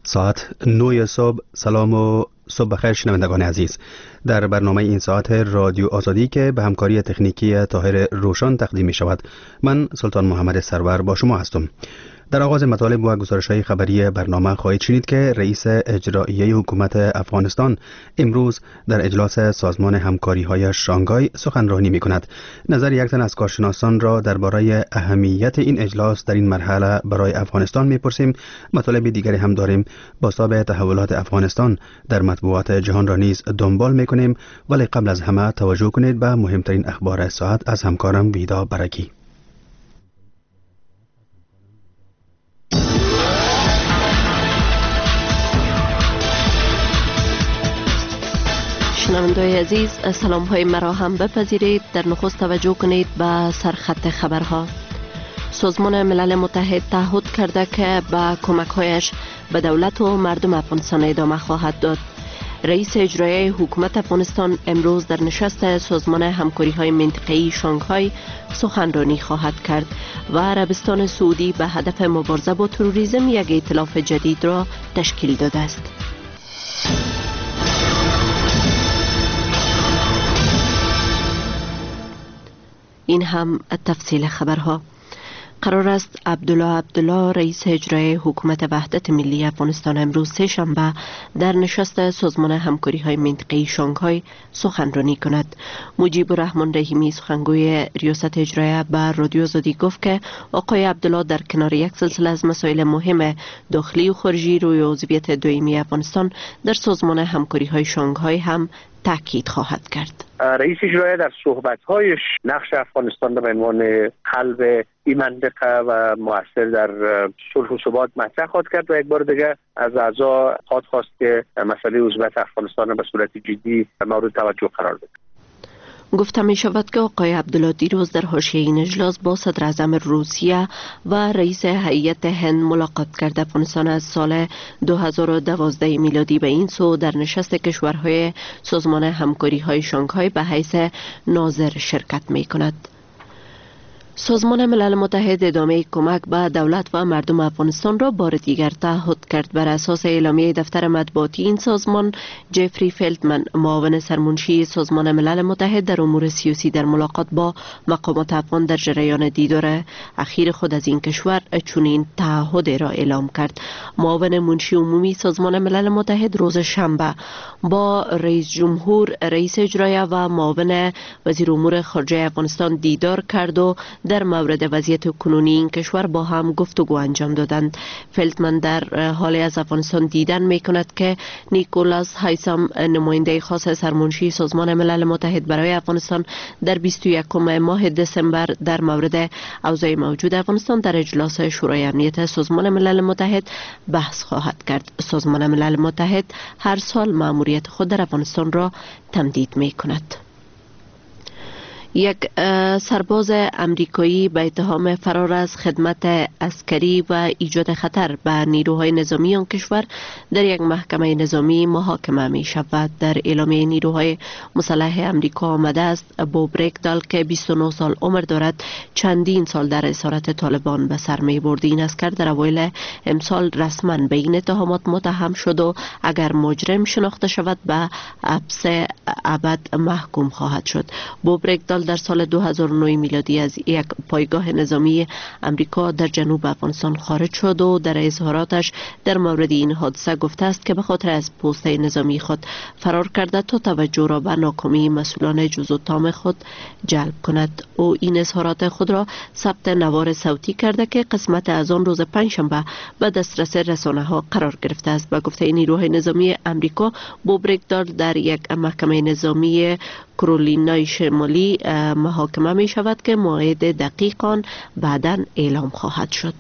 ساعت 9 صبح. سلام و صبح بخیر شنوندگان عزیز. در برنامه این ساعت رادیو آزادی که به همکاری تکنیکی طاهر روشن تقدیم می شود، من سلطان محمد سرور با شما هستم. در آغاز مطالب و گزارش‌های خبری برنامه خواهید شنید که رئیس اجرایی حکومت افغانستان امروز در اجلاس سازمان همکاری‌های شانگهای سخنرانی می‌کند. نظر یک تن از کارشناسان را درباره اهمیت این اجلاس در این مرحله برای افغانستان می‌پرسیم. مطالب دیگری هم داریم. بازتاب تحولات افغانستان در مطبوعات جهان را نیز دنبال می‌کنیم، ولی قبل از همه توجه کنید به مهمترین اخبار ساعت از همکارم ویدا برکی. شنوندگان عزیز، سلام های مرا هم بپذیرید. در نخست توجه کنید به سرخط خبرها. سازمان ملل متحد تعهد کرده که به کمک هایش به دولت و مردم افغانستان ادامه خواهد داد. رئیس اجرایی حکومت افغانستان امروز در نشست سازمان همکاری های منطقه‌ای شانگهای سخنرانی خواهد کرد و عربستان سعودی به هدف مبارزه با تروریسم یک ائتلاف جدید را تشکیل داده است. این هم تفصیل خبرها. قرار است عبدالله رئیس اجرایی حکومت وحدت ملی افغانستان امروز سه‌شنبه در نشست سازمان همکاری های منطقه‌ای شانگهای سخنرانی کند. مجیب الرحمن رحیمی سخنگوی ریاست اجرایی به رادیو آزادی گفت که آقای عبدالله در کنار یک سلسله از مسائل مهم داخلی و خارجی روی عضویت دائمی افغانستان در سازمان همکاری های شانگهای هم تاکید خواهد کرد. رئیس اجرایی در صحبت‌هایش نقش افغانستان به عنوان قلب این منطقه و مؤثر در صلح و ثبات مطرح خواهد کرد و یک بار دیگه از اعضا خواست که مسئله عضویت افغانستان به صورت جدی مورد توجه قرار بده. گفته می شود که آقای عبدالله دیروز در حاشیه این اجلاس با صدر اعظم روسیه و رئیس هیئت هند ملاقات کرد. افغانستان از سال 2012 میلادی به این سو در نشست کشورهای سازمان همکاری های شانگهای به حیث ناظر شرکت می کند. سازمان ملل متحد ادامه کمک به دولت و مردم افغانستان را بار دیگر تعهد کرد. بر اساس اعلامیه دفتر مطبوعاتی این سازمان، جفری فلتمن، معاون سرمنشی سازمان ملل متحد در امور سیاسی، در ملاقات با مقامات افغان در جریان دیدار اخیر خود از این کشور چنین تعهد را اعلام کرد. معاون منشی عمومی سازمان ملل متحد روز شنبه با رئیس جمهور، رئیس اجرایی و معاون وزیر امور خارجه افغانستان دیدار کرد و در مورد وضعیت کنونی این کشور با هم گفتگو انجام دادند. فلتمن در حال از افغانستان دیدن می کند که نیکولاس هایسام، نماینده خاص سرمنشی سازمان ملل متحد برای افغانستان، در 21 ماه دسامبر در مورد اوضاع موجود افغانستان در اجلاس شورای امنیت سازمان ملل متحد بحث خواهد کرد. سازمان ملل متحد هر سال مأموریت خود در افغانستان را تمدید می کند. یک سرباز امریکایی به اتهام فرار از خدمت عسکری و ایجاد خطر به نیروهای نظامی آن کشور در یک محکمه نظامی محاکمه می شود. در اعلامیه نیروهای مسلح امریکا آمده است بوب رگدال که 29 سال عمر دارد چندین سال در اسارت طالبان به سر می برد. این عسکر در اوایل امسال رسما به این اتهامات متهم شد و اگر مجرم شناخته شود به حبس ابد محکوم خواهد شد. بوب رگدال در سال 2009 میلادی از یک پایگاه نظامی امریکا در جنوب افغانستان خارج شد و در اظهاراتش در مورد این حادثه گفته است که به خاطر از پست نظامی خود فرار کرده تا توجه را به ناکامی مسئولان جزء تام خود جلب کند. او این اظهارات خود را ثبت نوار صوتی کرده که قسمت از آن روز پنجشنبه به دسترس رسانه ها قرار گرفته است. به گفته نیروهای نظامی امریکا، بوب رگدال در یک محکمه نظامی کرولینای شمالی محاکمه می شود که موعد دقیق آن بعداً اعلام خواهد شد.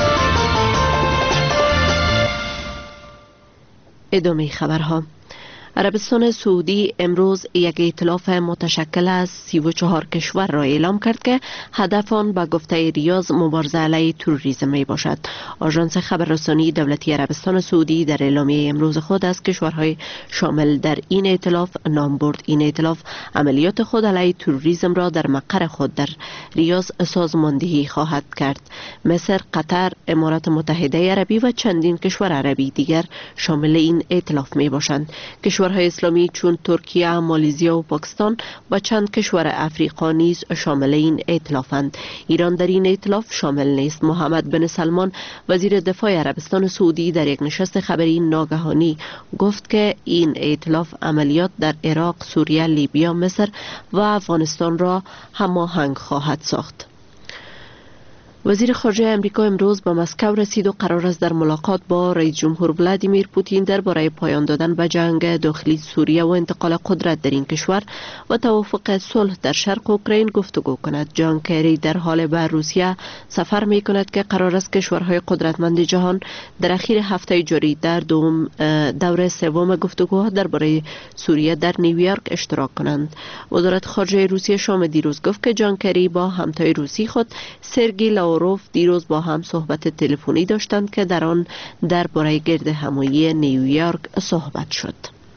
ادامه خبرها. عربستان سعودی امروز یک ائتلاف متشکل از 34 کشور را اعلام کرد که هدف آن به گفته ریاض مبارزه علیه تروریسم می باشد. آژانس خبررسانی دولتی عربستان سعودی در اعلامیه امروز خود از کشورهای شامل در این ائتلاف نام برد. این ائتلاف عملیات خود علیه تروریسم را در مقر خود در ریاض سازماندهی خواهد کرد. مصر، قطر، امارات متحده عربی و چندین کشور عربی دیگر شامل این ائتلاف می باشند. کشورهای اسلامی چون ترکیه، مالزیا و پاکستان و چند کشور افریقا نیز شامل این ائتلافند. ایران در این ائتلاف شامل نیست. محمد بن سلمان وزیر دفاع عربستان سعودی در یک نشست خبری ناگهانی گفت که این ائتلاف عملیات در عراق، سوریه، لیبیا، مصر و افغانستان را هماهنگ خواهد ساخت. وزیر خارجه امریکا امروز به مسکو رسید و قرار است در ملاقات با رئیس جمهور ولادیمیر پوتین درباره پایان دادن به جنگ داخلی سوریه و انتقال قدرت در این کشور و توافق صلح در شرق اوکراین گفتگو کند. جان کری در حال به روسیه سفر می کند که قرار است کشورهای قدرتمند جهان در اخیر هفته جاری در دوره سوم گفتگوها درباره سوریه در نیویورک اشتراک کنند. وزارت خارجه روسیه شام دیروز گفت که جان کری با همتای روسی خود سرگئی لاوروف دیروز با هم صحبت تلفنی داشتند که در آن درباره گرد همایی نیویورک صحبت شد.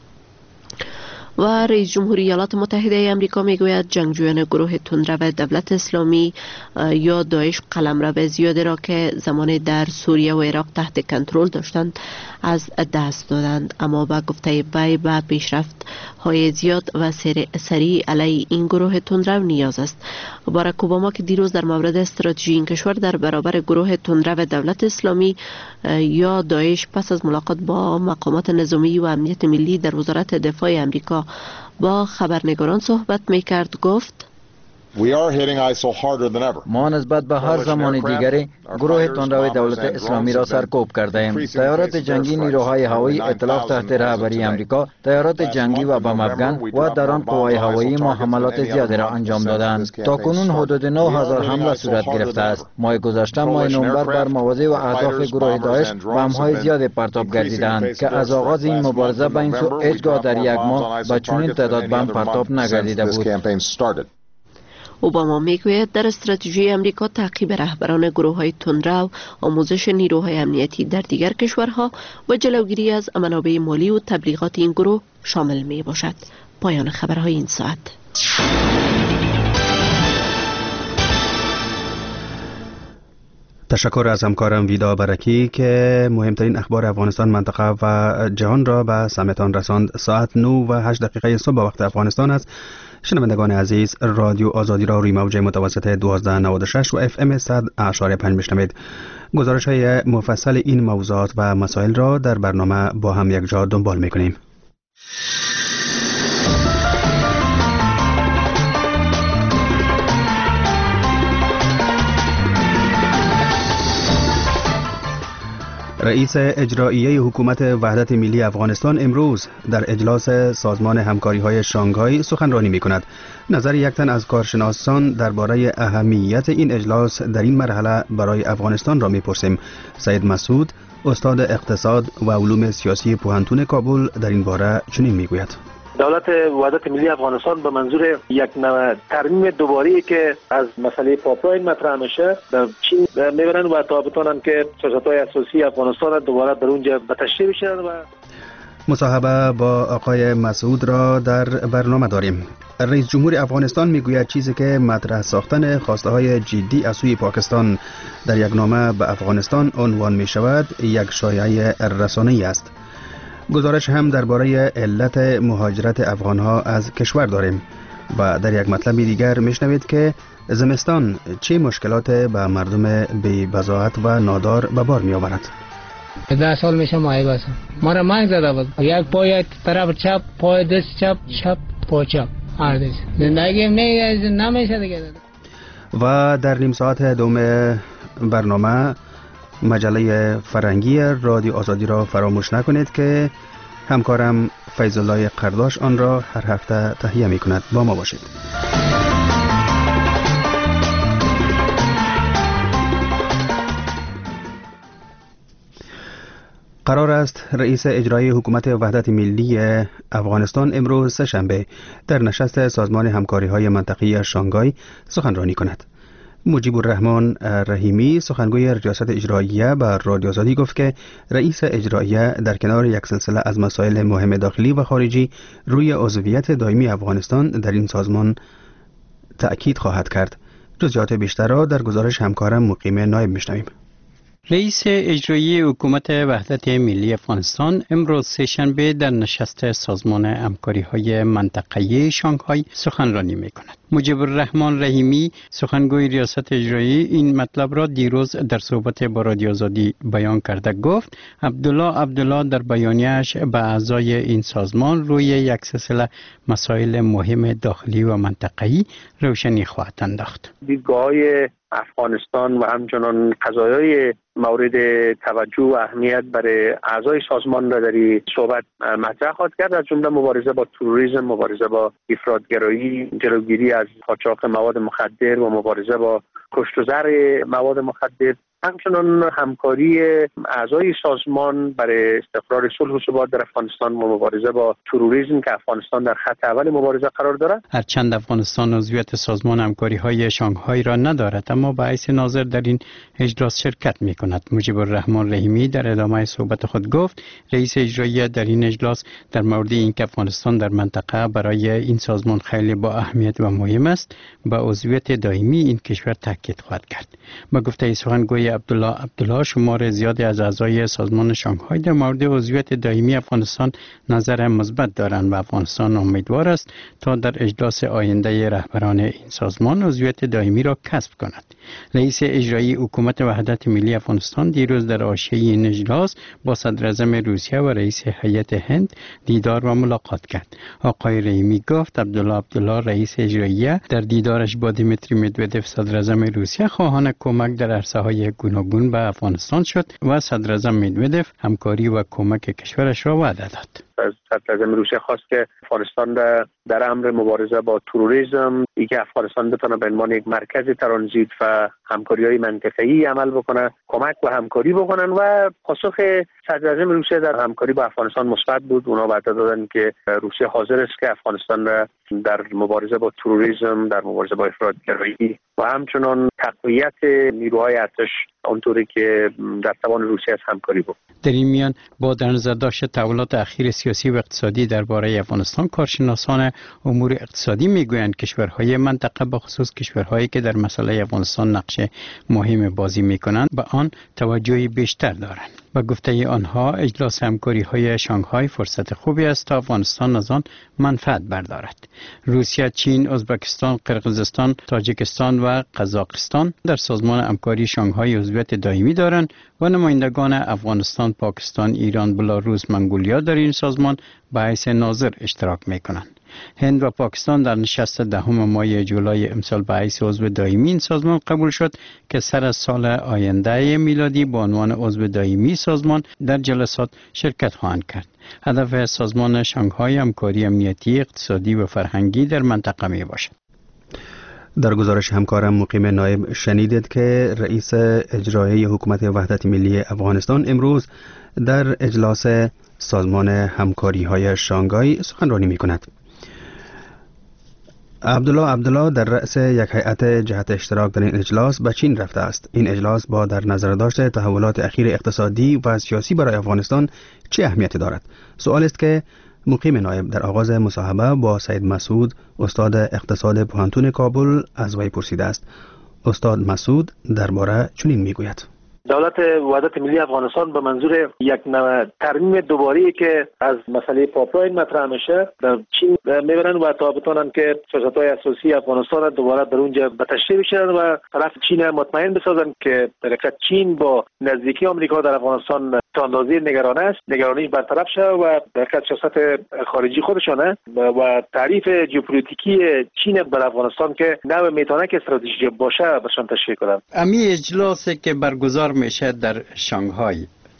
و رئیس جمهوری ایالات متحده آمریکا میگوید جنگجویان گروه تندرو دولت اسلامی یا داعش قلمرو زیادی را که زمان در سوریه و عراق تحت کنترل داشتند از دست دادند، اما با گفته وی به پیشرفت های زیاد و سریع علیه این گروه تندرو نیاز است. باراک اوباما که دیروز در مورد استراتژی این کشور در برابر گروه تندرو دولت اسلامی یا داعش پس از ملاقات با مقامات نظامی و امنیت ملی در وزارت دفاع آمریکا با خبرنگاران صحبت می‌کرد گفت ما نسبت به هر زمان دیگری گروه تندرو دولت اسلامی را سرکوب کرده ایم. تیارات جنگی نیروهای هوایی ائتلاف تحت رهبری آمریکا، تیارات جنگی و بم افغان و درون قوای هوایی ما حملات زیادی را انجام دادند. تاکنون حدود 9000 حمله صورت گرفته است. ماه گذشته ماه نوامبر بر مواضع و اهداف گروه داعش بم‌های زیادی پرتاب گردیدند که از آغاز این مبارزه به این سو هیچگاه در یک ماه به چنین تعداد بم پرتاب نگردیده بود. اوباما میگوید در استراتژی امریکا تعقیب رهبران گروه‌های تندرو، آموزش نیروهای امنیتی در دیگر کشورها و جلوگیری از منابع مالی و تبلیغات این گروه شامل می باشد. پایان خبرهای این ساعت. تشکر از همکارم ویدا برکی که مهمترین اخبار افغانستان، منطقه و جهان را به سمعتان رساند. ساعت 9 و 8 دقیقه صبح وقت افغانستان است. شنوندگان عزیز، رادیو آزادی را روی موج متوسط 1296 و اف ام 100.5 میشنوید. گزارش های مفصل این موضوعات و مسائل را در برنامه با هم یک جا دنبال میکنیم. رئیس اجراییه حکومت وحدت ملی افغانستان امروز در اجلاس سازمان همکاری‌های شانگهای سخنرانی می‌کند. نظر یک تن از کارشناسان درباره اهمیت این اجلاس در این مرحله برای افغانستان را می‌پرسیم. سید مسعود، استاد اقتصاد و علوم سیاسی پوهنتون کابل در این باره چنین می‌گوید. دولت وحدت ملی افغانستان به منظور یک ترمیم دوباره که از مسئله پایپلاین مطرح میشه در چین میبرن و تا بتونن که سیاست‌های اساسی افغانستان دوباره در اونجا به تشریح بشن. و مصاحبه با آقای مسعود را در برنامه داریم. رئیس جمهور افغانستان میگوید چیزی که مطرح ساختن خواسته‌های جدی از سوی پاکستان در یک نامه به افغانستان عنوان می شود یک شایعه رسانه‌ای است. گزارش هم درباره علت مهاجرت افغانها از کشور داریم و در یک مطلب دیگر میشنوید که زمستان چه مشکلات به مردم بی بضاعت و نادار به بار می آورد. 10 سال میشه ماهی باسم. ما را مانگ زده بود. یک پای طرف چپ، پای دست چپ، چپ پای چپ. آردش. زندگی نمیشه دیگه. و در نیم ساعت دوم برنامه مجله فرنگی رادیو آزادی را فراموش نکنید که همکارم فیض الله قرداش آن را هر هفته تهیه می کند. با ما باشید. قرار است رئیس اجرایی حکومت وحدت ملی افغانستان امروز سه‌شنبه در نشست سازمان همکاری‌های منطقه‌ای شانگهای سخنرانی کند. مجیب الرحمن رحیمی سخنگوی ریاست اجراییه به رادیو آزادی گفت که رئیس اجراییه در کنار یک سلسله از مسائل مهم داخلی و خارجی روی عضویت دائمی افغانستان در این سازمان تأکید خواهد کرد. جزئیات بیشتر را در گزارش همکارم مقیم نایب میشنویم. رئیس اجرایی حکومت وحدت ملی افغانستان امروز سه‌شنبه در نشست سازمان همکاری‌های منطقه‌ای شانگهای سخنرانی می‌کند. مجیب الرحمن رحیمی سخنگوی ریاست اجرایی این مطلب را دیروز در صحبت با رادیو آزادی بیان کرده گفت عبدالله در بیانیه‌اش به اعضای این سازمان روی یک سلسله مسائل مهم داخلی و منطقه‌ای روشنی خواهد انداخت. دیدگاه‌های افغانستان و همچنان قضایای مورد توجه و اهمیت برای اعضای سازمان را در این صحبت مطرح خواهد کرد، از جمله مبارزه با تروریسم، مبارزه با افراطگرایی، جلوگیری از قاچاق مواد مخدر و مبارزه با کشت و زرع مواد مخدر، همچنان همکاری اعضای سازمان برای استقرار صلح و ثبات در افغانستان و مبارزه با تروریسم که افغانستان در خط اول مبارزه قرار دارد. هرچند افغانستان عضویت سازمان همکاری‌های شانگهای را ندارد، اما به حیث ناظر در این اجلاس شرکت می‌کند. مجیب الرحمن رحیمی در ادامه صحبت خود گفت رئیس اجرایی در این اجلاس در مورد اینکه افغانستان در منطقه برای این سازمان خیلی با اهمیت و مهم است، به عضویت دائمی این کشور تاکید خواهد کرد. با گفته سخنگوی عبدالله شمار زیادی از اعضای سازمان شانگهای در مورد عضویت دائمی افغانستان نظر مثبت دارند و افغانستان امیدوار است تا در اجلاس آینده رهبران این سازمان عضویت دائمی را کسب کند. رئیس اجرایی حکومت وحدت ملی افغانستان دیروز در حاشیه این اجلاس با صدر اعظم روسیه و رئیس هیئت هند دیدار و ملاقات کرد. آقای رحیمی گفت عبدالله رئیس اجرایی در دیدارش با دیمیتری مدودف صدر اعظم روسیه خواهان کمک در عرصه‌های گوناگون به افغانستان شد و صدر اعظم مدودف همکاری و کمک کشورش را وعده داد. از صدر اعظم روسیه خواست که افغانستان در امر مبارزه با تروریسم، اینکه افغانستان بتونه به عنوان یک مرکز ترانزیت و همکاری‌های منطقه‌ای عمل بکنه، کمک و همکاری بکنن و پاسخ صدر اعظم روسیه در همکاری با افغانستان مثبت بود. اونا وعده دادن که روسیه حاضر است که افغانستان را در مبارزه با تروریسم، در مبارزه با افراطگرایی و همچنان تقویت نیروهای ارتش اونطوری که در توان روسیه است همکاری بود. در این میان با در نظر داشت تحولات اخیر سیاسی و اقتصادی درباره افغانستان، کارشناسان امور اقتصادی میگویند کشورهای منطقه به خصوص کشورهایی که در مسئله افغانستان نقش مهم بازی میکنند به آن توجهی بیشتر دارند. با گفته آنها اجلاس همکاری‌های شانگهای فرصت خوبی است تا افغانستان از آن منفعت بردارد. روسیه، چین، ازبکستان، قرقیزستان، تاجیکستان و قزاقستان در سازمان همکاری شانگهای عضویت دائمی دارند و نمایندگان افغانستان، پاکستان، ایران، بلاروس، منگولیا در این سازمان به حیث ناظر اشتراک می‌کنند. هند و پاکستان در نشست 10 ماه جولای امسال به حیث عضو دائمی این سازمان قبول شد که سر از سال آینده میلادی به عنوان عضو دائمی سازمان در جلسات شرکت خواهند کرد. هدف سازمان شانگهای همکاری امنیتی، اقتصادی و فرهنگی در منطقه می باشد. در گزارش همکارم مقیم نایب شنیدید که رئیس اجرایی حکومت وحدت ملی افغانستان امروز در اجلاس سازمان همکاری‌های شانگهای سخنرانی می‌کند. عبدالله در رأس یک هیئت جهت اشتراک در این اجلاس به چین رفته است. این اجلاس با در نظر داشت تحولات اخیر اقتصادی و سیاسی برای افغانستان چه اهمیتی دارد؟ سوال است که مقیم نایب در آغاز مصاحبه با سید مسعود استاد اقتصاد پوهنتون کابل از وی پرسیده است. استاد مسعود درباره چنین میگوید: دولت وحدت ملی افغانستان به منظور یک ترمیم دوباره که از مسئله پایپلاین مطرح میشه در چین میبرن و تا بتونن که سیاست‌های اساسی افغانستان دوباره در اونجا به تشریح بشن و طرف چین مطمئن بسازن که در حقیقت چین با نزدیکی آمریکا در افغانستان تا اندازه نگران است، نگرانیش برطرف شه و در حقیقت سیاست خارجی خودشانه و تعریف ژئوپلیتیکی چین بر افغانستان که نه میتونه که استراتژی باشه برشان تشریح کنن. امی اجلاسی که برگزار میشه در شانگهای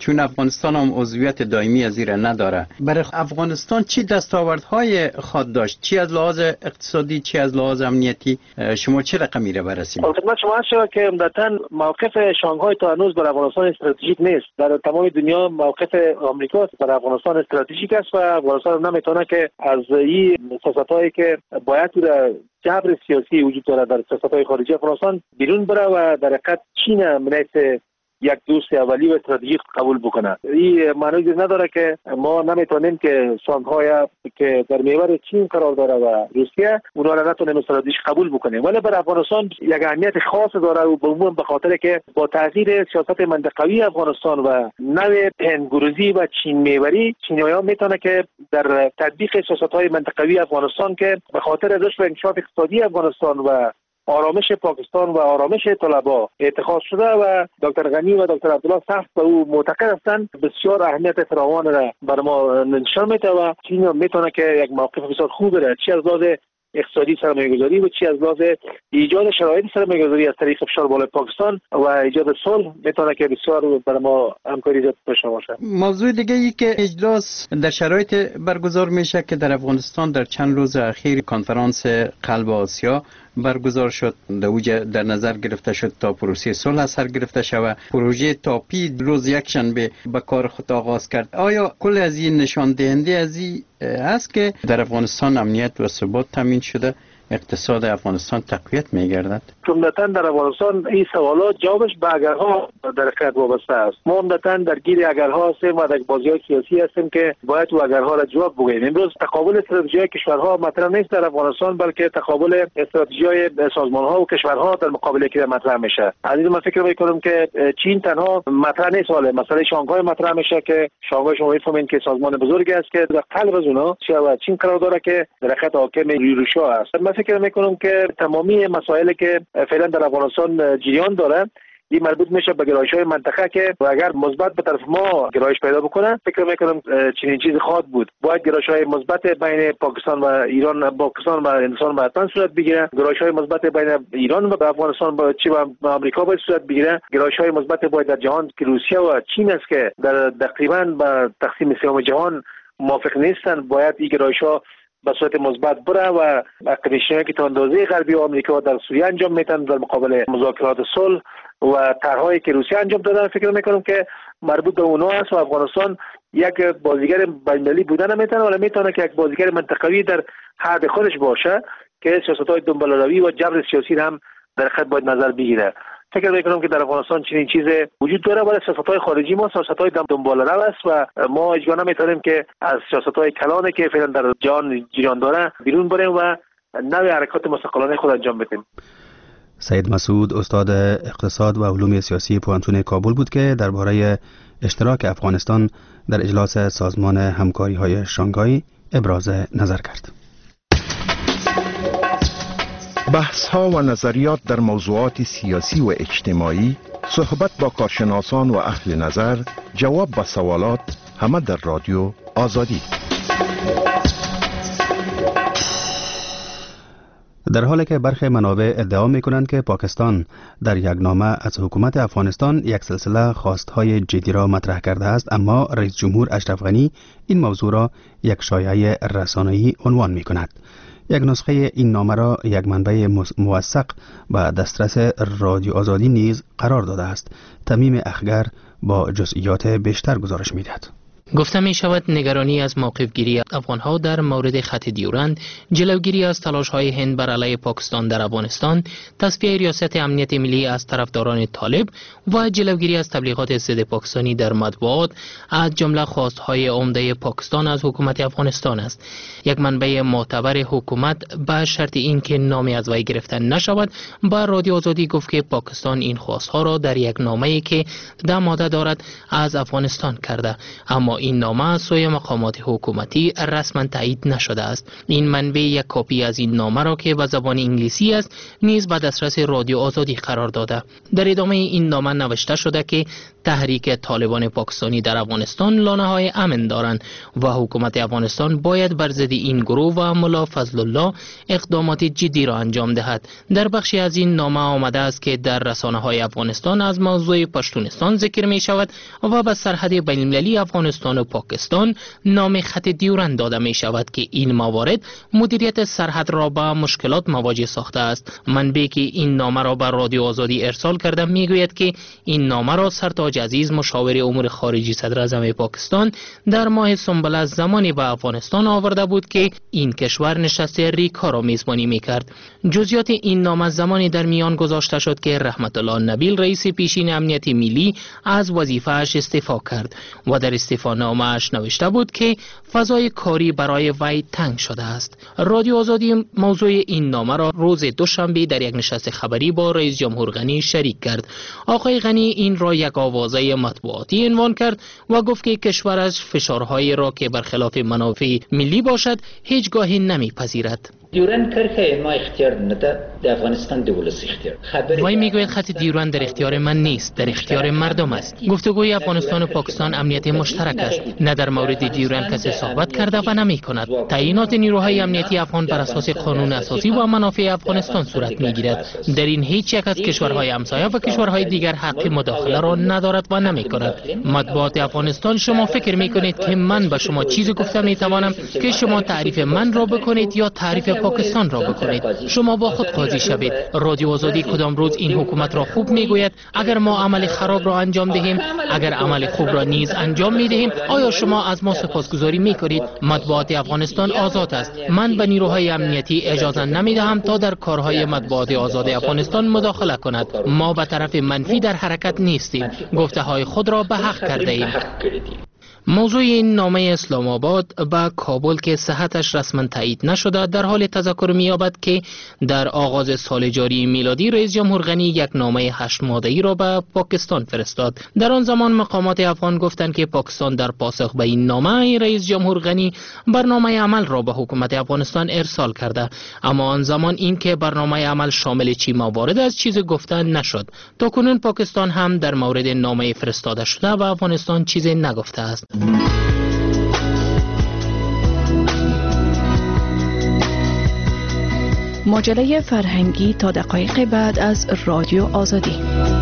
چون افغانستان هم عضویت دائمی از ایران نداره. برای افغانستان چی دستاوردهای خود داشت؟ چی از لحاظ اقتصادی، چی از لحاظ امنیتی؟ شما چه رقمی را بررسید؟ خدمت شما هست که عمدتاً موقف شانگهای تا هنوز برای افغانستان استراتژیک نیست. در تمام دنیا موقف آمریکا برای افغانستان استراتژیک است و افغانستان نمیتونه که از این سیاستایی که باید در جبر سیاسی وجود داره در سیاست‌های خارجی افغانستان بیرون بره و در حقیقت چین منیت یک دوست اولی و استراتژیک قبول بکنه. این معنی نداره که ما نمیتونیم که سانگ‌های که در محور چین قرار داره و روسیه اونا را نتونیم استراتژیک قبول بکنیم، ولی برای افغانستان یک اهمیت خاص داره و عموما به خاطر که با تغییر سیاست منطقوی افغانستان و نوع هندگروزی و چین محوری، چینی‌ها میتونه که در تطبیق سیاست‌های منطقوی افغانستان که به خاطر رشد و انکشاف اقتصادی افغانستان و آرامش پاکستان و آرامش طلبا اتخاذ شده و دکتر غنی و دکتر عبدالله سخت به او معتقد هستند، بسیار اهمیت فراوان را بر ما نشان میده و چین میتونه که یک موقف بسیار خوب بره، چی از لحاظ اقتصادی سرمایه‌گذاری و چی از لحاظ ایجاد شرایط سرمایه‌گذاری از طریق فشار بالای پاکستان و ایجاد صلح میتونه که بسیار بر ما همکاری داشته باشه. موضوع دیگه ای که اجلاس در شرایط برگزار میشه که در افغانستان در چند روز اخیر کنفرانس قلب آسیا برگزار شد، در نظر گرفته شد تا پروسه صلح سر گرفته شود. پروژه تاپی روز یکشنبه به کار خود آغاز کرد. آیا کل از این نشان دهنده از این است که در افغانستان امنیت و ثبات تامین شده، اقتصاد افغانستان تقویت می‌گردد؟ عمدتاً در افغانستان این سوالات جوابش به اگرها در حقیقت وابسته است. ما عمدتاً در گیر اگرها هستیم و در بازی‌های سیاسی هستیم که باید و اگرها را جواب بگوییم. امروز تقابل استراتژی‌های کشورها مطرح نیست در افغانستان، بلکه تقابل استراتژی‌های سازمان‌ها و کشورها در مقابل یکی مطرح میشه. از این من فکر می‌کنم که چین تنها مطرح نیست، ولی مسئله شانگهای مطرح میشه که شانگهای شما می‌فهمید که سازمان بزرگی است که در قلب از اونها چین قرار داره که در حقیقت حاکم روسیه است. فکر میکنم که تمامی مسائلی که فعلا در افغانستان جریان داره این مربوط میشه به گرایش‌های منطقه که اگر مثبت به طرف ما گرایش پیدا بکنه، فکر میکنم چنین چیزی خواهد بود. باید گرایش‌های مثبت بین پاکستان و ایران، پاکستان و هندوستان باید صورت بگیره، گرایش‌های مثبت بین ایران و افغانستان با چی و آمریکا باید صورت بگیره، گرایش‌های مثبت باید در جهان که روسیه و چین است که در تقریبا با تقسیم سوم جهان موافق نیستن، باید این گرایش‌ها به صورت مثبت بره و اقلیش‌هایی که تا اندازه غربی آمریکا در سوریه انجام میدن در مقابل مذاکرات صلح و طرح‌هایی که روسیه انجام دادن، فکر میکنم که مربوط به اونها است و افغانستان یک بازیگر بین‌المللی بودن نمیتونه، ولی میتونه که یک بازیگر منطقوی در حد خودش باشه که سیاست‌های دنباله‌روی و جبر سیاسی هم در خط باید نظر بگیره. فکر میکنم که در افغانستان چنین چیز وجود داره، ولی سیاست‌های خارجی ما سیاست‌های دنباله‌رو است و ما اجازه نمیتونیم که از سیاست‌های کلانی که فعلا در جهان جریان داره بیرون بریم و نوع حرکات مستقلانه خود انجام بدیم. سید مسعود استاد اقتصاد و علوم سیاسی پوهنتون کابل بود که درباره اشتراک افغانستان در اجلاس سازمان همکاری‌های شانگهای ابراز نظر کرد. بحث‌ها و نظریات در موضوعات سیاسی و اجتماعی، صحبت با کارشناسان و اهل نظر، جواب به سوالات، همه در رادیو آزادی. در حالی که برخی منابع ادعا می‌کنند که پاکستان در یک نامه از حکومت افغانستان یک سلسله خواستهای جدی را مطرح کرده است، اما رئیس جمهور اشرف غنی این موضوع را یک شایعه رسانه‌ای عنوان می‌کند. یک نسخه این نامه را یک منبع موثق به دسترس رادیو آزادی نیز قرار داده است. تمیم اخگر با جزئیات بیشتر گزارش می‌دهد. گفته می شود نگرانی از موقفگیری افغانها در مورد خط دیورند، جلوگیری از تلاش‌های هند بر علیه پاکستان در افغانستان، تصفیه ریاست امنیت ملی از طرفداران طالب و جلوگیری از تبلیغات ضد پاکستانی در مطبوعات از جمله خواست‌های عمده پاکستان از حکومت افغانستان است. یک منبع معتبر حکومت به شرط اینکه نامی از وی گرفته نشود با رادیو آزادی گفت که پاکستان این خواست‌ها را در یک نامه‌ای که 10 ماده دارد از افغانستان کرده، اما این نامه از سوی مقامات حکومتی رسما تایید نشده است. این منبع یک کپی از این نامه را که به زبان انگلیسی است نیز به دسترس رادیو آزادی قرار داده. در ادامه این نامه نوشته شده که تحریک طالبان پاکستانی در افغانستان لانه‌های امن دارند و حکومت افغانستان باید بر ضد این گروه و ملا فضل الله اقدامات جدی را انجام دهد. در بخشی از این نامه آمده است که در رسانه‌های افغانستان از موضوع پشتونستان ذکر می شود و به سرحد بین‌المللی افغانستان و پاکستان نام خط دیورند داده می شود که این موارد مدیریت سرحد را با مشکلات مواجه ساخته است. منبعی که این نامه را به رادیو آزادی ارسال کرده می گوید که این نامه را سرتاج عزیز مشاور امور خارجی صدر اعظم پاکستان در ماه سنبله زمانی به افغانستان آورده بود که این کشور نشست ریکا را میزبانی میکرد. جزئیات این نامه زمانی در میان گذاشته شد که رحمت الله نبیل رئیس پیشین امنیت ملی از وظیفه‌اش استعفا کرد و در استعفانامه‌اش نوشته بود که فضای کاری برای وی تنگ شده است. رادیو آزادی موضوع این نامه را روز دوشنبه در یک نشست خبری با رئیس جمهور غنی شریک کرد. آقای غنی این را یک آوازه مطبوعاتی عنوان کرد و گفت که کشورش فشارهایی را که برخلاف منافع ملی باشد هیچگاهی نمیپذیرد. دیورند کرخه ما اختیار نده در افغانستان دولت اختیار. وی میگوید خط دیورند در اختیار من نیست، در اختیار مردم است. گفتگوی افغانستان و پاکستان امنیت مشترک است. نه در مورد دیورند کسی صحبت کرده و نمی کند. تعیینات نیروهای امنیتی افغان بر اساس قانون اساسی و منافع افغانستان صورت میگیرد. در این هیچ یک از کشورهای همسایه و کشورهای دیگر حق مداخله را ندارد و نمی کند. مطبوعات افغانستان شما فکر میکنید که من به شما چیزی گفته میتوانم که شما تعریف من را بکنید یا تعریف پاکستان را بکنید؟ شما با خود قاضی شوید. رادیو آزادی کدام روز این حکومت را خوب میگوید اگر ما عمل خراب را انجام دهیم، اگر عمل خوب را نیز انجام میدهیم آیا شما از ما سپاسگزاری میکنید؟ مطبوعات افغانستان آزاد است. من به نیروهای امنیتی اجازه نمیدهم تا در کارهای مطبوعات آزاد افغانستان مداخله کند. ما به طرف منفی در حرکت نیستیم. گفته های خود را به حق کرده ایم. موضوع این نامه اسلام آباد به کابل که صحتش رسما تایید نشده در حال تذکر می‌یابد که در آغاز سال جاری میلادی رئیس جمهور غنی یک نامه 8 ماده‌ای را به پاکستان فرستاد. در آن زمان مقامات افغان گفتند که پاکستان در پاسخ به این نامه رئیس جمهور غنی برنامه عمل را به حکومت افغانستان ارسال کرده، اما آن زمان این که برنامه عمل شامل چی موارد از چیز گفتن نشد. تاکنون پاکستان هم در مورد نامه فرستاده شده و افغانستان چیزی نگفته است. مجله فرهنگی تا دقایق بعد از رادیو آزادی.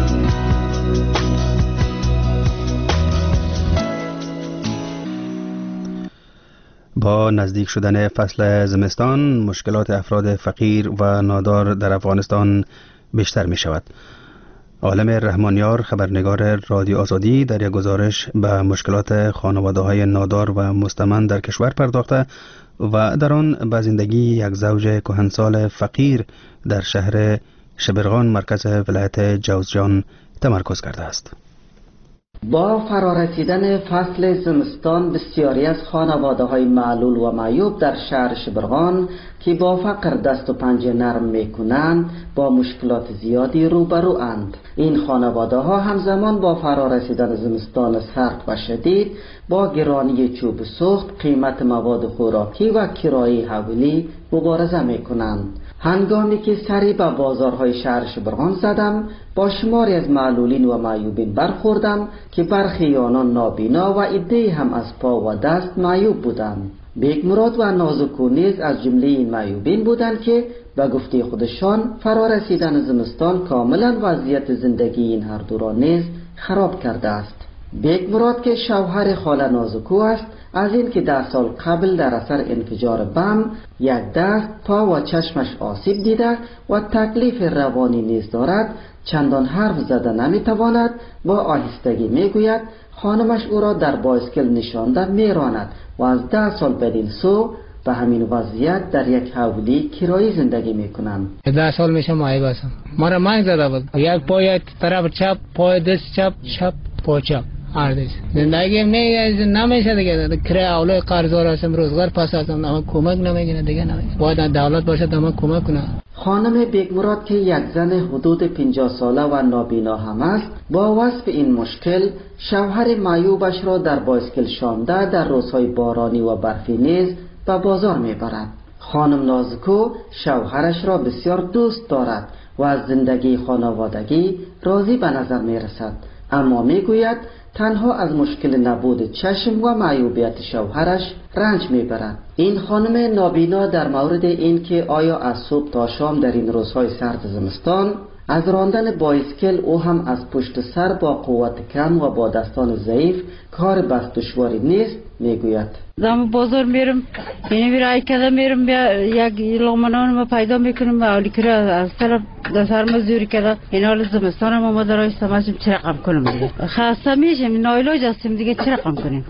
با نزدیک شدن فصل زمستان مشکلات افراد فقیر و نادار در افغانستان بیشتر می شود. عالم رحمانیار خبرنگار رادیو آزادی در یک گزارش به مشکلات خانواده‌های نادار و مستمند در کشور پرداخته و در آن به زندگی یک زوج کهنسال فقیر در شهر شبرغان مرکز ولایت جوزجان تمرکز کرده است. با فرارسیدن فصل زمستان بسیاری از خانواده‌های معلول و معیوب در شهر شبرغان که با فقر دست و پنجه نرم میکنند با مشکلات زیادی روبروند. این خانواده‌ها همزمان با فرارسیدن زمستان سرد و شدید با گرانی چوب سوخت، قیمت مواد خوراکی و کرایه حوالی مبارزه میکنند. هنگامی که سری به بازارهای شهر شبرغان زدم با شماری از معلولین و معیوبین برخوردم که برخی آنان نابینا و عده‌ای هم از پا و دست معیوب بودند. بیگ مراد و نازکو نیز از جمله این معیوبین بودند که به گفته خودشان فرارسیدن زمستان کاملا وضعیت زندگی این هر دو را نیز خراب کرده است. بیگ مراد که شوهر خاله نازکو است، از این که 10 سال قبل در اثر انفجار بم یک دست، پا و چشمش آسیب دیده و تکلیف روانی نیز دارد، چندان حرف زده نمیتواند، با آهستگی میگوید خانمش او را در بایسکل نشانده میراند و از 10 سال بدین سو به همین وضعیت در یک حولی کرایی زندگی میکنند. 10 سال میشه معیوب هستم. ما را منگ زده بود. یک پای طرف چپ، پای دست چپ، پا چپ. آردش زندگی نمیشه دیگه. کرای اولای قرضدار هستم، روزگار پس هستم، اما کمک نمیگیره دیگه. باید دولت باشه تا ما کمک کنه. خانم بیگمراد که یک زن حدود 50 ساله و نابینا هم است، با وصف این مشکل شوهر معیوبش را در بایسکل شانده در روزهای بارانی و برفی نیز به بازار میبرد. خانم نازکو شوهرش را بسیار دوست دارد و از زندگی خانوادگی راضی به نظر میرسد، اما میگوید تنها از مشکل نبود چشم و معیوبیت شوهرش رنج میبرد. این خانم نابینا در مورد این که آیا از صبح تا شام در این روزهای سرد زمستان از راندن بایسکل او هم از پشت سر با قوت کم و با دستان ضعیف کار بس دشواری نیست، میگوید. دم بازار میرم، یعنی برای کلا میرم، یک لغمنان ما پیدا میکنم، اولی که از طرف دستار مزدوری کلا این حال زمستان ما درای سماشم چه رقم کنم دیگه. خسته میشم، نایلاج هستیم دیگه، چه رقم کنیم.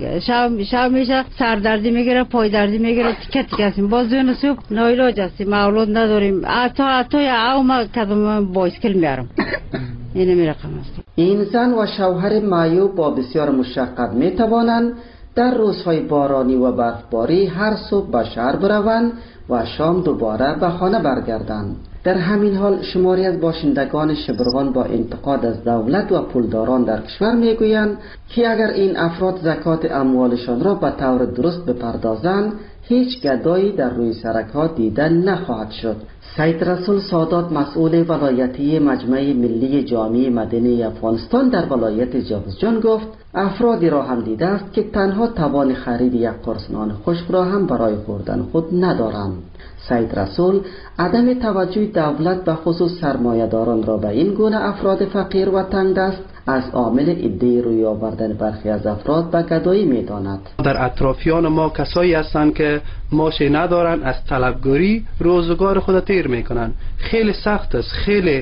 شب میشه سر دردی میگیره، پای دردی میگیره، تیکه تیکه هستیم. باز دون صبح نایلاج هستیم، اولاد نداریم. حتی ما کدوم بایسکل میارم. این رقم است. این زن و شوهر معیوب با بسیار مشقت میتوانند در روزهای بارانی و برفباری هر صبح به شهر بروند و شام دوباره به خانه برگردند. در همین حال شماری از باشندگان شبرغان با انتقاد از دولت و پولداران در کشور میگویند که اگر این افراد زکات اموالشان را به طور درست بپردازند، هیچ گدایی در روی سرک‌ها دیده نخواهد شد. سید رسول سادات مسئول ولایتی مجمع ملی جامع مدنی افغانستان در ولایت جوزجان گفت افرادی را هم دیده است که تنها توان خرید یک قرص نان خشک را هم برای خوردن خود ندارند. سید رسول عدم توجه دولت به خصوص سرمایه‌داران را به این گونه افراد فقیر و تنگدست از عامل ایده روی آوردن برخی از افراد به گدایی می‌داند. در اطرافیان ما کسایی هستند که ماشین ندارن، از طلبگاری روزگار خود تیر میکنن. خیلی سخت است، خیلی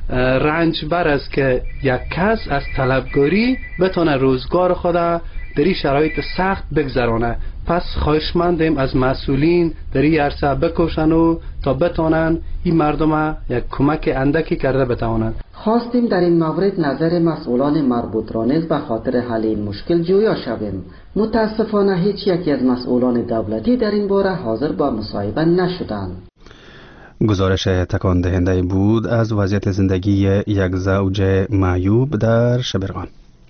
رنجبر است که یک کس از طلبگاری بتونه روزگار خود در این شرایط سخت بگذرانه. پس خواهشمندیم از مسئولین در این عرصه بکوشن و تا بتونن این مردم یک کمک اندکی کرده بتوانند. خواستیم در این مورد نظر مسئولان مربوط را نیز به خاطر حل این مشکل جویا شویم. متاسفانه هیچ یکی از مسئولان دولتی در این باره حاضر با مصاحبه نشدند. گزارش تکان دهنده بود از وضعیت زندگی یک زوج معیوب در شبرغان.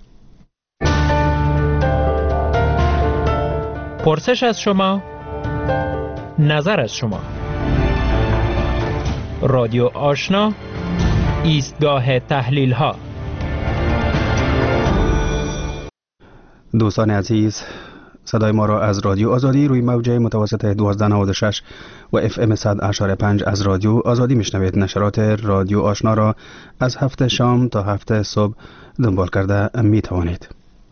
پرسش از شما، نظر از شما. رادیو آشنا، ایستگاه تحلیل ها. دوستان عزیز، صدای ما را از رادیو آزادی روی موج متوسط 1296 و FM 100.5 از رادیو آزادی میشنوید. نشرات رادیو آشنا را از هفته شام تا هفته صبح دنبال کرده می توانید.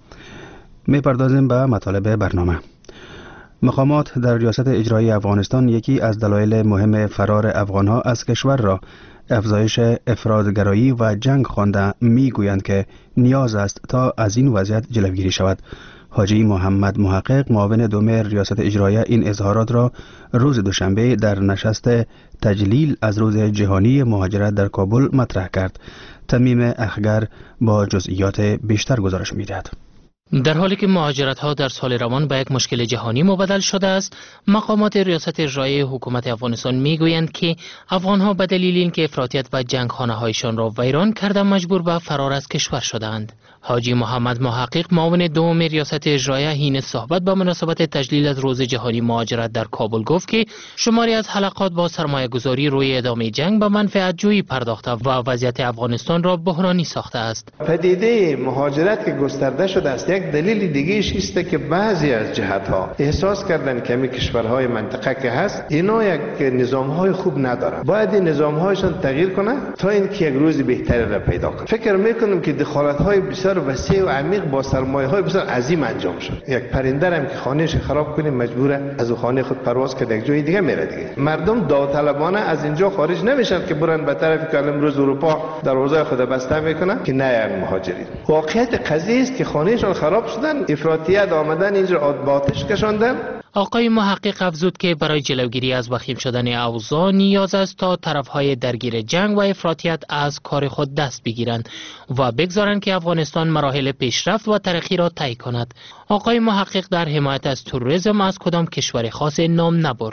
می پردازیم به مطالب برنامه. مقامات در ریاست اجرایی افغانستان یکی از دلایل مهم فرار افغانها از کشور را افزایش افراطگرایی و جنگ خوانده میگویند که نیاز است تا از این وضعیت جلوگیری شود. حاجی محمد محقق معاون دوم ریاست اجرایی این اظهارات را روز دوشنبه در نشست تجلیل از روز جهانی مهاجرت در کابل مطرح کرد. تمیم اخگر با جزئیات بیشتر گزارش می‌دهد. در حالی که مهاجرت ها در سال روان به یک مشکل جهانی مبدل شده است، مقامات ریاست اجرایی حکومت افغانستان میگویند که افغان ها به دلیل اینکه افراطیت و جنگ خانه هایشان را ویران کرده مجبور به فرار از کشور شدند. حاجی محمد محقق معاون دوم ریاست اجرایی حین صحبت با مناسبت تجلیل از روز جهانی مهاجرت در کابل گفت که شماری از حلقات با سرمایه گذاری روی ادامه جنگ به منفعت جویی پرداخته و وضعیت افغانستان را بحرانی ساخته است. پدیده مهاجرت که گسترده شده است، یک دلیل دیگه است که بعضی از جهت‌ها احساس کردن که همین کشورهای منطقه که هست اینا یک نظام‌های خوب ندارن، باید این نظام‌هایشان تغییر کنه تا اینکه یک روز بهتری را پیدا کنه. فکر می‌کنم که دخالت‌های بسیار وسیع و عمیق با سرمایه‌های بسیار عظیم انجام شد. یک پرنده هم که خانه‌اش خراب کنه مجبوره از خانه خود پرواز کنه یک جای دیگه میره دیگه. مردم داوطلبانه از اینجا خارج نمیشن که برن به طرفی که امروز اروپا دروازه خود بسته میکنن که نه یک مهاجرین. واقعیت قضیه است که خانه‌شان خراب شدن، افراطیت آمدن اینجا آتش کشاندن. آقای محقق افزود که برای جلوگیری از وخیم شدن اوضاع نیاز است تا طرفهای درگیر جنگ و افراطیت از کار خود دست بگیرند و بگذارند که افغانستان مراحل پیشرفت و ترقی را طی کند. آقای محقق در حمایت از تروریسم از کدام کشور خاص نام نبرد.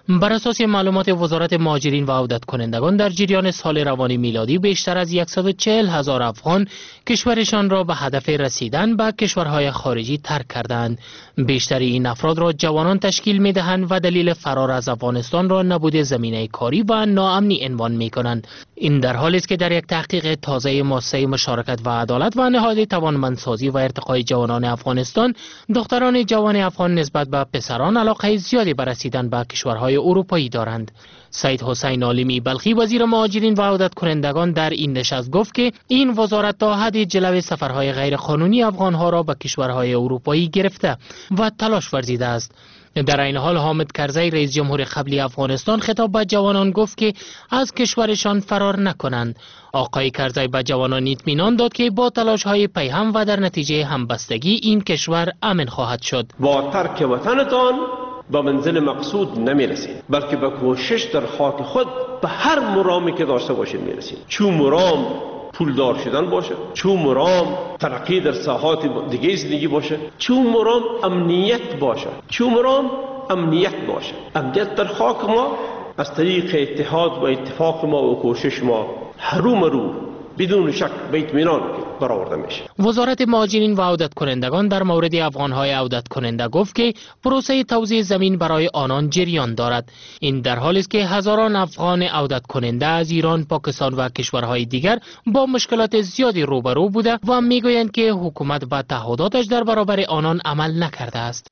بر اساس معلومات وزارت مهاجرین و عودت کنندگان در جریان سال روانی میلادی بیشتر از 140,000 افغان کشورشان را به هدف رسیدن به کشورهای خارجی ترک کردند. بیشتر این افراد را جوانان تشکیل می‌دهند و دلیل فرار از افغانستان را نبود زمینه کاری و ناامنی عنوان می‌کنند. این در حالی است که در یک تحقیق تازه مؤسسه مشارکت و عدالت و نهاد توانمندسازی و ارتقای جوانان افغانستان، دختران جوان افغان نسبت به پسران علاقه زیادی به رسیدن به کشورهای اروپایی دارند. سید حسین عالمی بلخی وزیر مهاجرین و عودت کنندگان در این نشست گفت که این وزارت تا حدی جلوه سفرهای غیرقانونی افغانها را به کشورهای اروپایی گرفته و تلاش ورزیده است. در این حال حامد کرزی رئیس جمهور قبلی افغانستان خطاب به جوانان گفت که از کشورشان فرار نکنند. آقای کرزی به جوانان اطمینان داد که با تلاش‌های پیهم و در نتیجه همبستگی این کشور امن خواهد شد. با ترک وطنتان به منزل مقصود نمی رسید، بلکه به کوشش در خاک خود به هر مرامی که داشته باشید می رسید. چون مرام پولدار شدن باشه، چون مرام ترقی در ساحات دیگه زندگی باشه، چون مرام امنیت باشه، چون مرام امنیت باشه. امنیت در خاک ما از طریق اتحاد و اتفاق ما و کوشش ما هرو بدون شک به اطمینان برآورده میشه. وزارت مهاجرین و عودت کنندگان در مورد افغانهای عودت کننده گفت که پروسه توزیع زمین برای آنان جریان دارد. این در حالی است که هزاران افغان عودت کننده از ایران، پاکستان و کشورهای دیگر با مشکلات زیادی روبرو بوده و میگویند که حکومت و تعهداتش در برابر آنان عمل نکرده است.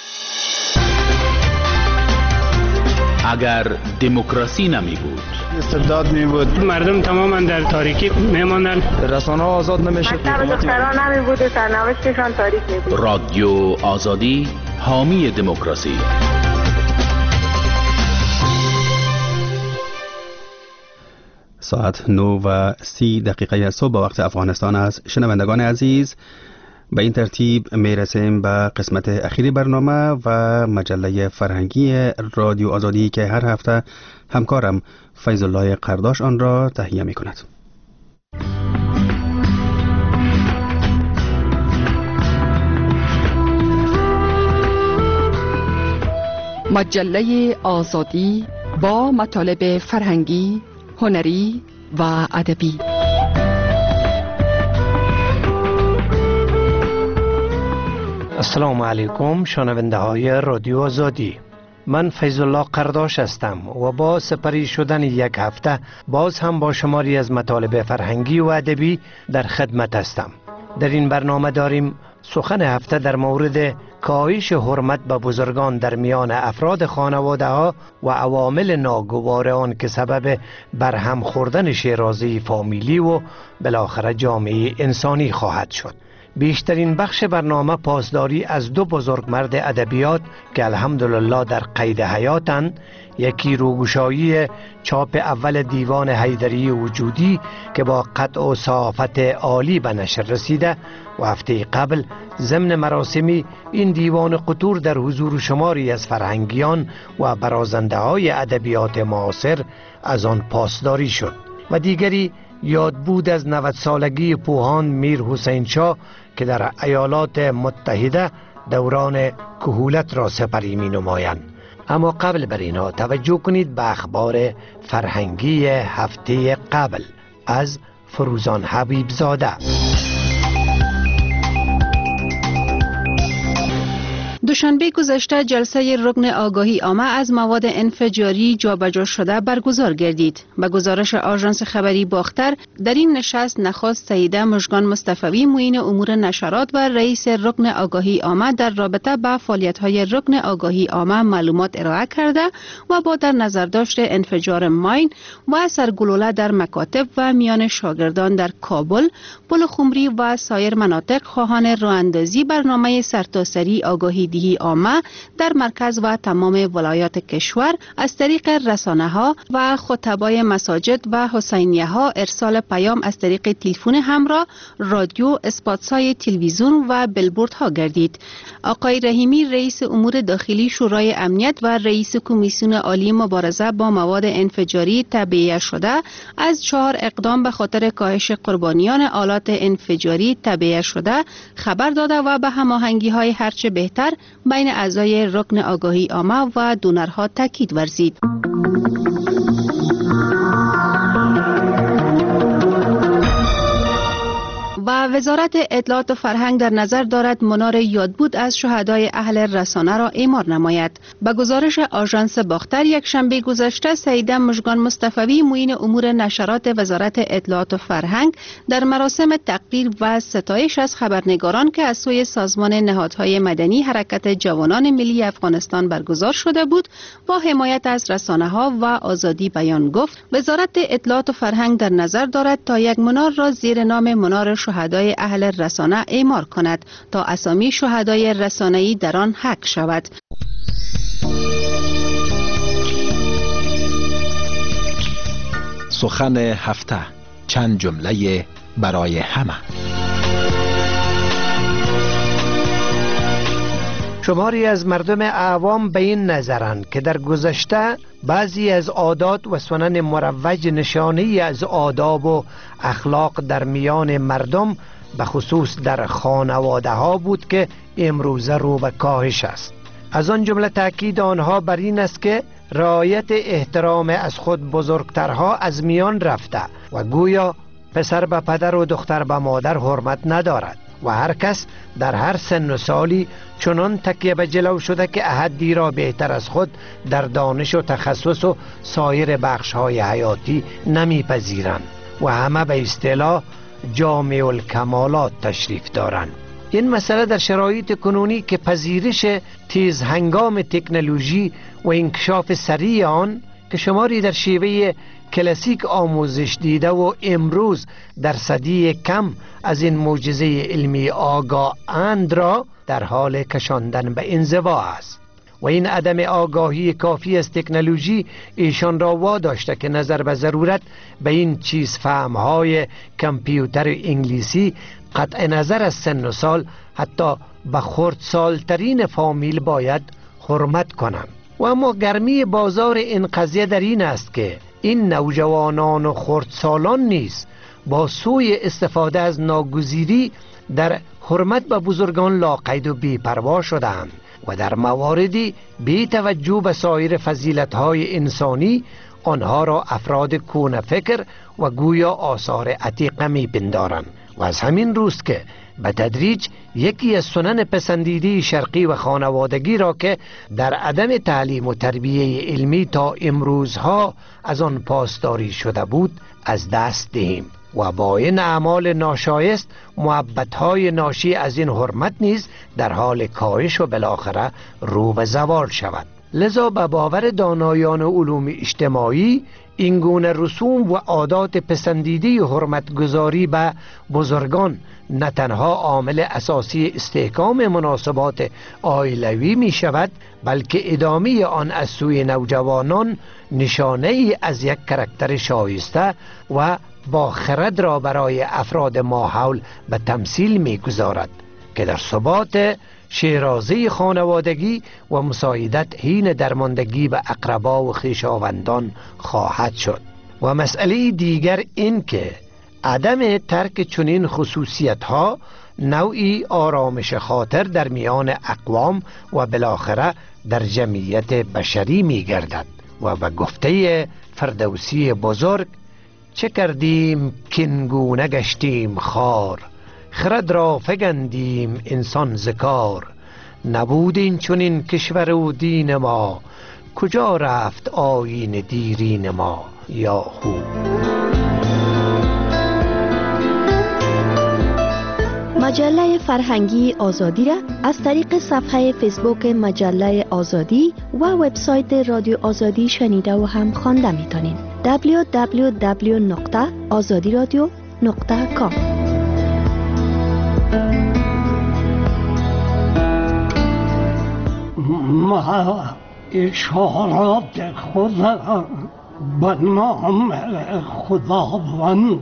اگر دموکراسی نمی بود، استبداد می بود، مردم تماما در تاریکی میماندن، رسانه آزاد نمیشد، دختران نمی بود و سرنوشتشان تاریک می بود. رادیو آزادی حامی دموکراسی. ساعت 9:30 صبح به وقت افغانستان است. شنوندگان عزیز، به این ترتیب میرسیم به قسمت اخیری برنامه و مجله فرهنگی رادیو آزادی که هر هفته همکارم فیض الله قرداش آن را تهیه می کند. مجله آزادی با مطالب فرهنگی، هنری و ادبی. السلام علیکم شنونده های رادیو آزادی، من فیض الله قرداش هستم و با سپری شدن یک هفته باز هم با شماری از مطالب فرهنگی و ادبی در خدمت هستم. در این برنامه داریم سخن هفته در مورد کاهش حرمت به بزرگان در میان افراد خانواده ها و عوامل ناگوار آن که سبب برهم خوردن شیرازی فامیلی و بالاخره جامعه انسانی خواهد شد. بیشترین بخش برنامه پاسداری از دو بزرگمرد ادبیات که الحمدلله در قید حیاتند، یکی روگشایی چاپ اول دیوان حیدری وجودی که با قطع و صحافت عالی به نشر رسیده و هفته قبل ضمن مراسمی این دیوان قطور در حضور شماری از فرهنگیان و برازنده های ادبیات معاصر از آن پاسداری شد و دیگری یاد بود از 90 سالگی پوهان میر حسین شاه که در ایالات متحده دوران کهولت را سپری می نمایند. اما قبل بر اینها توجه کنید به اخبار فرهنگی هفته قبل از فروزان حبیب زاده. دوشنبه گذشته جلسه رکن آگاهی عامه از مواد انفجاری جابجا شده برگزار گردید. به گزارش آژانس خبری باختر، در این نشست نخست سیده مژگان مصطفی معین امور نشرات و رئیس رکن آگاهی عامه در رابطه با فعالیت‌های رکن آگاهی عامه معلومات ارائه کرده و با در نظر داشت انفجار ماین و سرگلوله در مکاتب و میان شاگردان در کابل، پلخمری و سایر مناطق خواهان راه‌اندازی برنامه سرتاسری آگاهی دهی عامه در مرکز و تمام ولایات کشور از طریق رسانه ها و خطبای مساجد و حسینیه ها ارسال پیام از طریق تلفن همراه، رادیو، اسپاتسای تلویزیون و بیلبورد ها گردید. آقای رحیمی رئیس امور داخلی شورای امنیت و رئیس کمیسیون عالی مبارزه با مواد انفجاری تبعیه شده از 4 اقدام به خاطر کاهش قربانیان آلات انفجاری تبعیه شده خبر داده و به هماهنگی های هرچه بهتر بین اعضای رکن آگاهی عامه و دونرها تاکید ورزید. و وزارت اطلاعات و فرهنگ در نظر دارد منار یادبود از شهدای اهل رسانه را اعمار نماید. به گزارش آژانس باختر یک شنبه گذشته سیده مژگان مصطفی معین امور نشرات وزارت اطلاعات و فرهنگ در مراسم تقدیر و ستایش از خبرنگاران که از سوی سازمان نهادهای مدنی حرکت جوانان ملی افغانستان برگزار شده بود با حمایت از رسانه ها و آزادی بیان گفت وزارت اطلاعات و فرهنگ در نظر دارد تا یک منار را زیر نام منار شهدای اهل رسانه اعمار کند تا اسامی شهدای رسانه‌ای در آن حک شود. سخن هفته، چند جمله برای همه. شماری از مردم عوام به این نظرند که در گذشته بعضی از عادات و سنن مروج نشانه‌ای از آداب و اخلاق در میان مردم به خصوص در خانواده ها بود که امروزه رو به کاهش است. از آن جمله تأکید آنها بر این است که رعایت احترام از خود بزرگترها از میان رفته و گویا پسر به پدر و دختر به مادر حرمت ندارد و هر کس در هر سن و سالی چنان تکیه به جلو شده که احدی را بهتر از خود در دانش و تخصص و سایر بخش‌های حیاتی نمی‌پذیرند و همه به اصطلاح جامع الکمالات تشریف دارند. این مسئله در شرایط کنونی که پذیرش تیز هنگام تکنولوژی و انکشاف سریع آن که شماری در شیوه کلاسیک آموزش دیده و امروز در صدی کم از این معجزه علمی آگاهند را در حال کشاندن به انزوا است و این عدم آگاهی کافی از تکنولوژی ایشان را واداشته که نظر به ضرورت به این چیز فهمهای کامپیوتر انگلیسی قطع نظر از سن و سال حتی به خردسالترین فامیل باید حرمت کنند. و اما گرمی بازار این قضیه در این است که این نوجوانان و خردسالان نیز با سوی استفاده از ناگزیری در حرمت به بزرگان لاقید و بی‌پروا شدند و در مواردی بی توجه به سایر فضیلت‌های انسانی آنها را افراد کون فکر و گویا آثار عتیقه می‌پندارند و از همین روست که به تدریج یکی از سنن پسندیده شرقی و خانوادگی را که در عدم تعلیم و تربیه علمی تا امروزها از آن پاسداری شده بود از دست دهیم و با این اعمال ناشایست محبت‌های ناشی از این حرمت نیز در حال کاهش و بالاخره رو به زوال شود. لذا به باور دانایان علوم اجتماعی این گونه رسوم و عادات پسندیده حرمتگذاری به بزرگان نه تنها عامل اساسی استحکام مناسبات عائلوی می شود بلکه ادامه آن از سوی نوجوانان نشانه ای از یک کاراکتر شایسته و با خرد را برای افراد ماحول به تمثیل می گذارد که در ثبات شیرازه خانوادگی و مساعدت حین درماندگی به اقربا و خویشاوندان خواهد شد. و مسئله دیگر این که عدم ترک چنین خصوصیت ها نوعی آرامش خاطر در میان اقوام و بالاخره در جمعیت بشری می گردد و به گفته فردوسی بزرگ چه کردیم کینگونه گشتیم خار خرد را فگندیم انسان ذکار نبود این چنین کشور و دین ما کجا رفت آیین دیرین ما یا خو. مجله فرهنگی آزادی را از طریق صفحه فیسبوک مجله آزادی و وبسایت رادیو آزادی شنیده و هم خوانده میتونید. www.azadiradio.com ما اشارات خدا به نام خداوند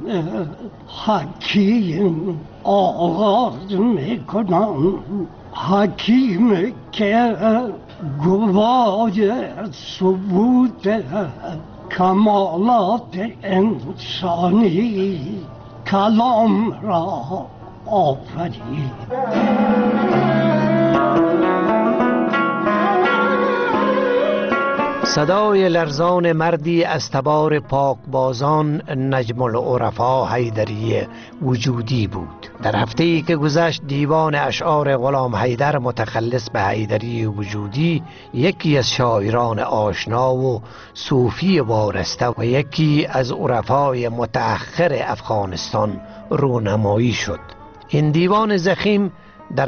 حکیم آغاز میکنم. حکیم که گواه ثبوت کمالات انسانی کلام را آفرید. صدای لرزان مردی از تبار پاکبازان نجم العرفا حیدری وجودی بود. در هفته‌ای که گذشت دیوان اشعار غلام حیدر متخلص به حیدری وجودی یکی از شاعران آشنا و صوفی وارسته و یکی از عرفای متأخر افغانستان رونمایی شد. این دیوان ضخیم در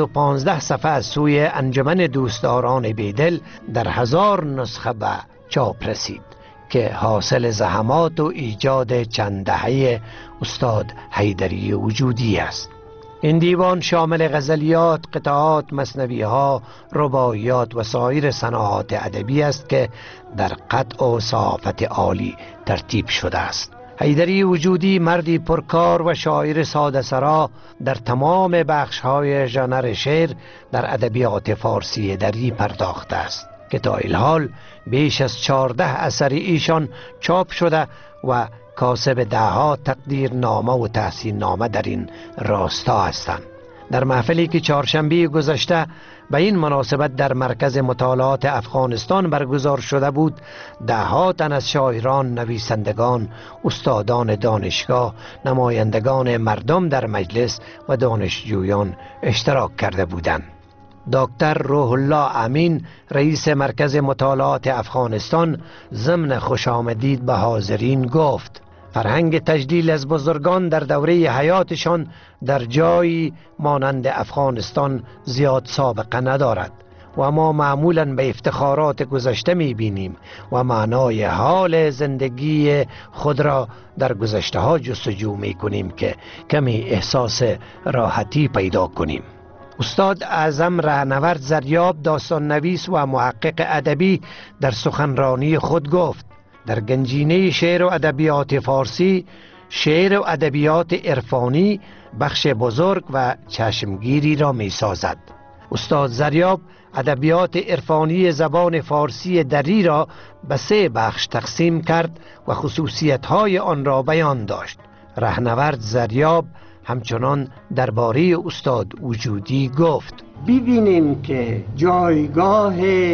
715 صفحه از سوی انجمن دوستداران بیدل در 1000 نسخه به چاپ رسید که حاصل زحمات و ایجاد چند دهه استاد حیدری وجودی است. این دیوان شامل غزلیات، قطعات، مثنوی‌ها، رباعیات و سایر صناعات ادبی است که در قطع و صحافت عالی ترتیب شده است. حیدری وجودی مردی پرکار و شاعر ساده سرا در تمام بخش‌های ژانر شعر در ادبیات فارسی دری پرداخته است که تا الحال بیش از 14 اثر ایشان چاپ شده و کاسب ده‌ها تقدیرنامه و تحسین نامه در این راستا هستند. در محفلی که چهارشنبه گذشته به این مناسبت در مرکز مطالعات افغانستان برگزار شده بود، ده‌ها تن از شاعران، نویسندگان، استادان دانشگاه، نمایندگان مردم در مجلس و دانشجویان اشتراک کرده بودند. دکتر روح الله امین رئیس مرکز مطالعات افغانستان ضمن خوش آمدید به حاضرین گفت: فرهنگ تجلیل از بزرگان در دوره حیاتشان در جایی مانند افغانستان زیاد سابقه ندارد و ما معمولاً به افتخارات گذشته می‌بینیم و معنای حال زندگی خود را در گذشته ها جستجو می‌کنیم که کمی احساس راحتی پیدا کنیم. استاد اعظم رهنورد زریاب، داستان نویس و محقق ادبی، در سخنرانی خود گفت: در گنجینه شعر و ادبیات فارسی، شعر و ادبیات عرفانی بخش بزرگ و چشمگیری را می سازد. استاد زریاب ادبیات عرفانی زبان فارسی دری را به 3 بخش تقسیم کرد و خصوصیت‌های آن را بیان داشت. رهنورد زریاب همچنان درباره استاد وجودی گفت: ببینیم که جایگاه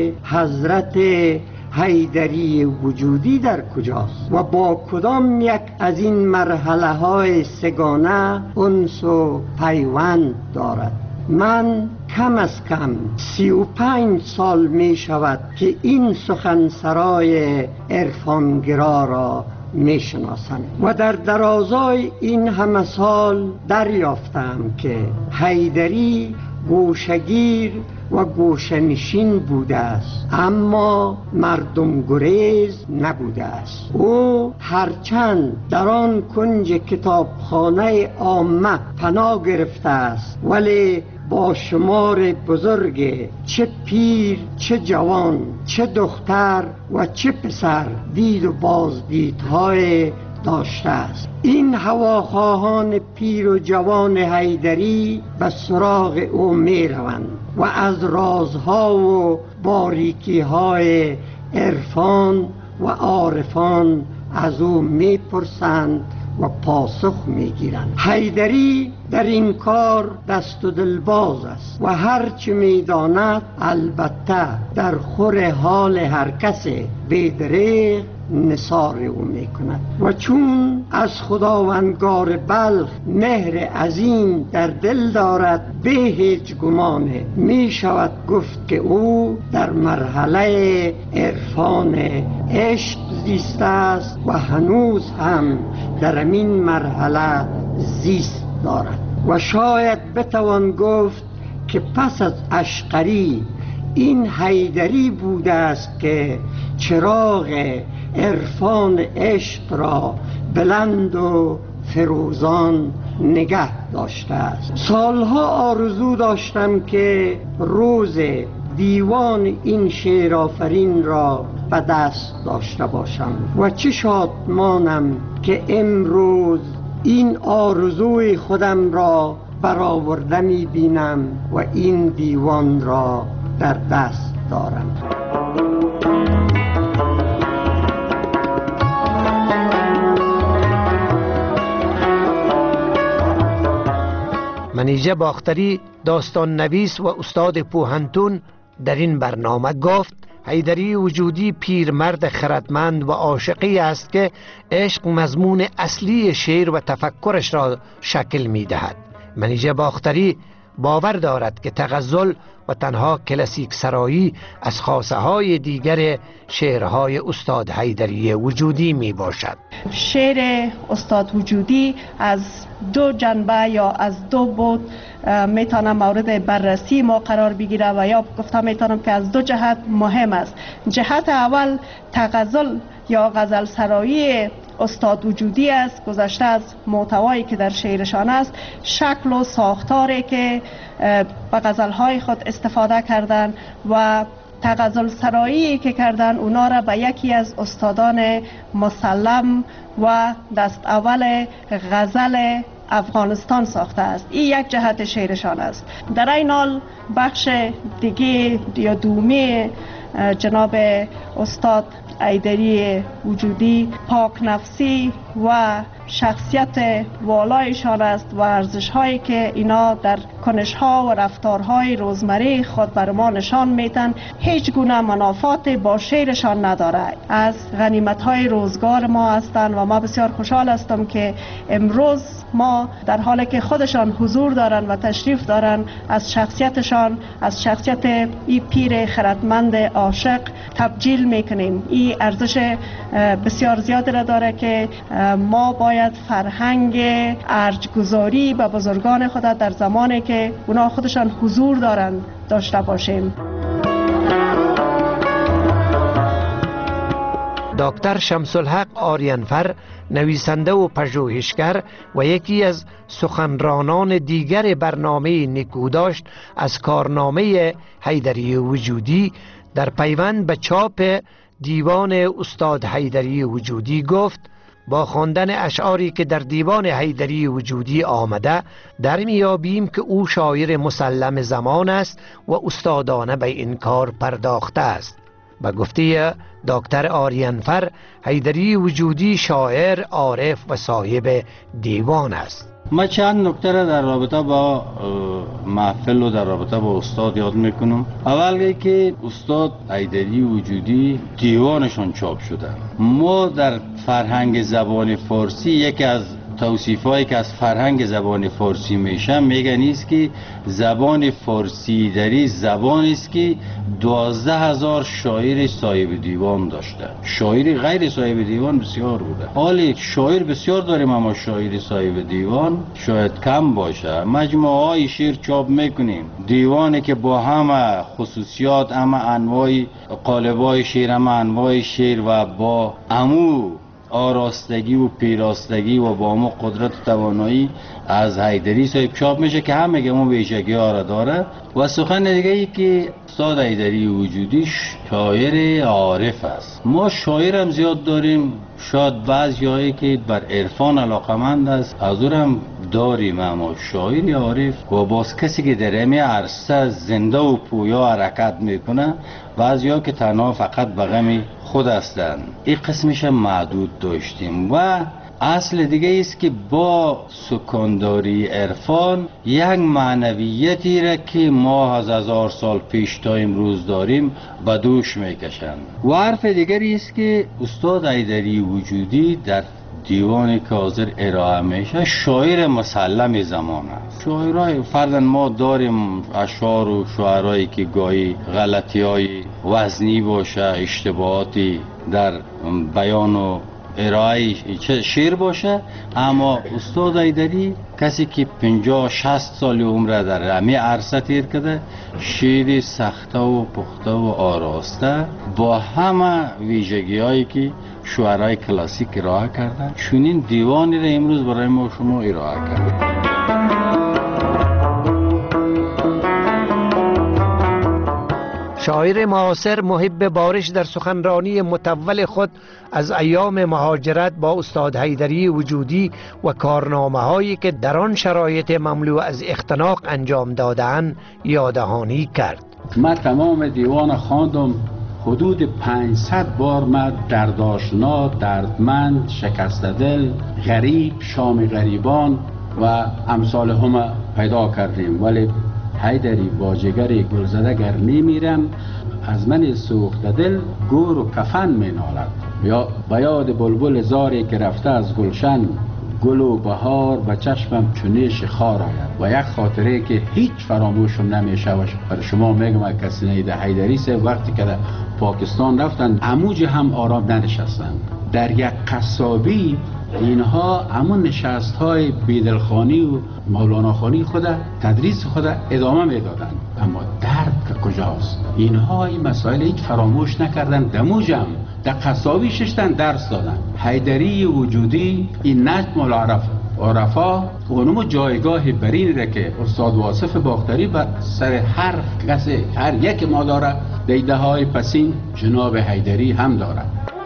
حضرت حیدری وجودی در کجاست و با کدام یک از این مرحله های سگانه انس و پیوند دارد. من کم از کم 35 سال می شود که این سخنسرای عرفانگرا را می شناسم و در درازای این همه سال دریافتم که حیدری گوشگیر و گوشنشین بوده است، اما مردم گریز نبوده است. او هرچند در آن کنج کتابخانه عامه پناه گرفته است، ولی با شمار بزرگ چه پیر، چه جوان، چه دختر و چه پسر دید و بازدیدهای داشته است. این هواخواهان پیر و جوان حیدری به سراغ او می روند و از رازها و باریکی‌های عرفان و عارفان از او می پرسند و پاسخ می گیرند. حیدری در این کار دست و دلباز است و هرچی می داند البته در خور حال هر کس بی‌دریغ نثار او می کند و چون از خداوندگار بلخ مهر عظیم در دل دارد، به هیچ گمان می شود گفت که او در مرحله عرفان عشق زیسته است و هنوز هم در این مرحله زیست دارد و شاید بتوان گفت که پس از اشقری این حیدری بوده است که چراغ عرفان عشق را بلند و فروزان نگه داشته است. سالها آرزو داشتم که روز دیوان این شعر آفرین را به دست داشته باشم و چه شادمانم که امروز این آرزوی خودم را برآورده می بینم و این دیوان را در دست دارم. منیژه باختری، داستان نویس و استاد پوهنتون، در این برنامه گفت: حیدری وجودی پیرمرد خردمند و عاشقی است که عشق مضمون اصلی شعر و تفکرش را شکل می دهد. منیژه باختری باور دارد که تغزل و تنها کلاسیک سرایی از خاصه های دیگر شعرهای استاد حیدری وجودی می باشد. شعر استاد وجودی از دو جنبه یا از دو بود میتونه مورد بررسی ما قرار بگیره و یا گفتم میتونم که از دو جهت مهم است. جهت اول تغزل یا غزل سرایی استاد وجودی است، گذشته از محتوایی که در شعرشان است، شکل و ساختاری که به غزلهای خود استفاده کردن و تغزل سرایی که کردن اونا را به یکی از استادان مسلم و دست اول غزل افغانستان ساخته است. این یک جهت شعرشان است. در این حال بخش دیگه یا دومی جناب استاد حیدری وجودی پاک نفسی و شخصیت والایشان است و ارزش‌هایی که اینا در کنش‌ها و رفتارهای روزمره خود بر ما نشان میدن هیچ گونه منافات با شعرشان نداره، از غنیمت‌های روزگار ما هستند و ما بسیار خوشحال هستم که امروز ما در حالی که خودشان حضور دارن و تشریف دارن از شخصیتشان، از شخصیت این پیر خردمند عاشق تبجیل میکنیم. این ارزش بسیار زیادی را داره که ما باید فرهنگ ارجگذاری به بزرگان خود در زمانی که اونا خودشان حضور دارن داشته باشیم. دکتر شمس الحق آریانفر، نویسنده و پژوهشگر و یکی از سخنرانان دیگر برنامه نیکوداشت از کارنامه حیدری وجودی در پیوند به چاپ دیوان استاد حیدری وجودی گفت: با خواندن اشعاری که در دیوان حیدری وجودی آمده در میابیم که او شاعر مسلم زمان است و استادانه به این کار پرداخته است. به گفته دکتر آریانفر، حیدری وجودی شاعر، عارف و صاحب دیوان است. ما چند نکته را در رابطه با محفل و در رابطه با استاد یاد میکنم. اول که استاد حیدری وجودی دیوانشون چاپ شده. ما در فرهنگ زبان فارسی یکی از توصیفایی که از فرهنگ زبان فارسی میشه میگن است که زبان فارسی دری زبانی است که 12,000 شاعر صاحب دیوان داشته. شاعر غیر صاحب دیوان بسیار بوده. حالی شاعر بسیار داریم اما شاعر صاحب دیوان شاید کم باشه. مجموعه های شعر چاپ میکنیم، دیوانی که با همه خصوصیات، همه انواع قالب‌های شعر، همه انواع شعر و با عمو آراستگی و پیراستگی و با ما قدرت و توانایی از حیدری صاحب چاپ میشه که همه گمو ویژگی ها را داره. و سخن دیگه ای که استاد حیدری وجودی شاعر عارف است. ما شاعر هم زیاد داریم، شاید بعض جایی که بر عرفان علاقمند است از او هم داریم، اما شاعر عارف و باز کسی که در امی عرصه زنده و پویا حرکت میکنه، بعضی ها که تنها فقط به غم خود هستند. این قسمش معدود داشتیم. و اصل دیگه است که با سکنداری عرفان یک معنویتی را که ما از 1000 سال پیش تا امروز داریم به دوش میکشند. و حرف دیگری است که استاد حیدری وجودی در دیوانی که حاضر ارائه میشه شاعر مسلم زمان است. شاعرای فردن ما داریم اشعار و شعرایی که گاهی غلطی های وزنی باشه، اشتباهاتی در بیان و ارائه شعر باشه، اما استاد حیدری کسی که 50-60 سال عمر در همه عرصه تیر کرده، شعر سخته و پخته و آراسته با همه ویژگی هایی که شعرهای کلاسیک ارائه کردن، چنین دیوانی را امروز برای ما شما ارائه کردن. شاعر معاصر محب بارش در سخنرانی متول خود از ایام مهاجرت با استاد حیدری وجودی و کارنامه هایی که در آن شرایط مملو از اختناق انجام دادند یاددهانی کرد. من تمام دیوان خواندم، حدود 500 بار من دردآشنا، دردمند، شکسته دل، غریب، شام غریبان و امثال هم پیدا کردیم. ولی حیدری با جگر گلزده گر نمیرم، از من سوخته دل گور و کفن می نالد. یا به یاد بلبل زاری که رفته از گلشن، گل و بهار به چشمم چونیش خار آید. و یک خاطره که هیچ فراموشم نمیشه و برای شما میگم کسی نیده، حیدری صاحب وقتی که در پاکستان رفتن عموج هم آرام ننشستن، در یک قصابی اینها همون نشست های بیدلخانی و مولانا خانی خود تدریس خود ادامه میدادن. اما درد که کجاست؟ اینها این مسائل هیچ فراموش نکردن، دموجم در قصابی ششتن درس دادن. حیدری وجودی این نجم العرفا اونم جایگاه برین را که استاد واصف باختری بر سر هر کسی هر یک ما داره، دیده های پسین جناب حیدری هم داره.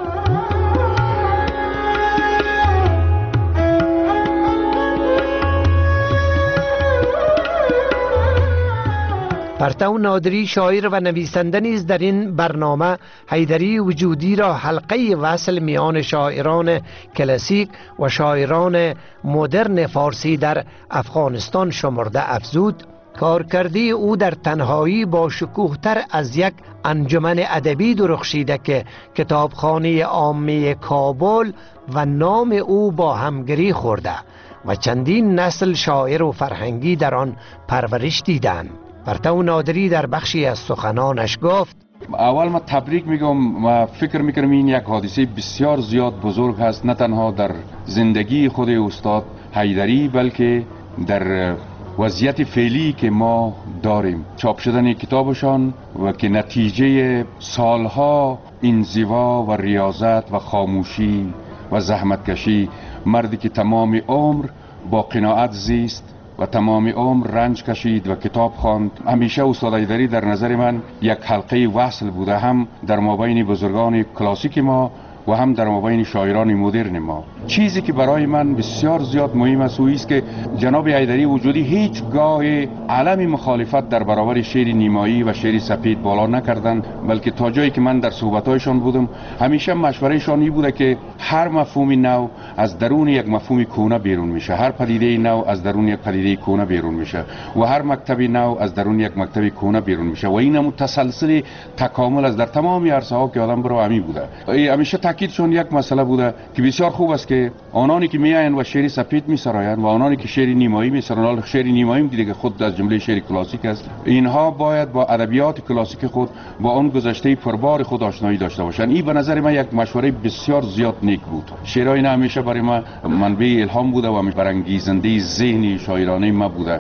پرتو نادری شاعر و نویسنده نیز در این برنامه حیدری وجودی را حلقه وصل میان شاعران کلاسیک و شاعران مدرن فارسی در افغانستان شمرده افزود. کارکردی او در تنهایی با شکوهتر از یک انجمن ادبی درخشیده که کتابخانه عامه کابل و نام او با همگری خورده و چندین نسل شاعر و فرهنگی در آن پرورش دیدند. پرتو نادری در بخشی از سخنانش گفت: اول ما تبریک میگم و فکر میکنم این یک حادثه بسیار زیاد بزرگ هست، نه تنها در زندگی خود استاد حیدری بلکه در وضعیت فعلی که ما داریم. چاپ شدن کتابشان و که نتیجه سالها انزوا و ریاضت و خاموشی و زحمتکشی، مردی که تمام عمر با قناعت زیست و تمام عمر رنج کشید و کتاب خواند. همیشه استاد حیدری در نظر من یک حلقه وصل بوده، هم در مابین بزرگان کلاسیک ما و هم در مابین شاعران مدرن ما. چیزی که برای من بسیار زیاد مهم است او است که جناب حیدری وجودی هیچگاه علم مخالفت در برابر شعر نیمایی و شعر سپید بالا نکردند، بلکه تا جایی که من در صحبت‌هایشان بودم همیشه مشورهشان این بوده که هر مفهوم نو از درون یک مفهوم کهنه بیرون میشه، هر پدیده نو از درون یک پدیده کهنه بیرون میشه و هر مکتب نو از درون یک مکتب کهنه بیرون میشه و این هم تسلسل تکامل از در تمام عرصه‌ها که آدم برو همین بوده. همیشه تاکیدشون یک مسئله بوده که بسیار خوب است که آنانی که میآیند و شعر سپید میسرایند و آنانی که شعر نیمایی میسرایند، شعر نیمایی دیگه خود از جمله شعر کلاسیک است، اینها باید با ادبیات کلاسیک خود با اون گذشته پربار خود آشنایی داشته باشند. این به نظر من یک مشوره بسیار زیاد نیک بود. شعرهای اینا همیشه برای من منبع الهام بوده و برانگیزنده ذهنی شاعرانه ما بوده.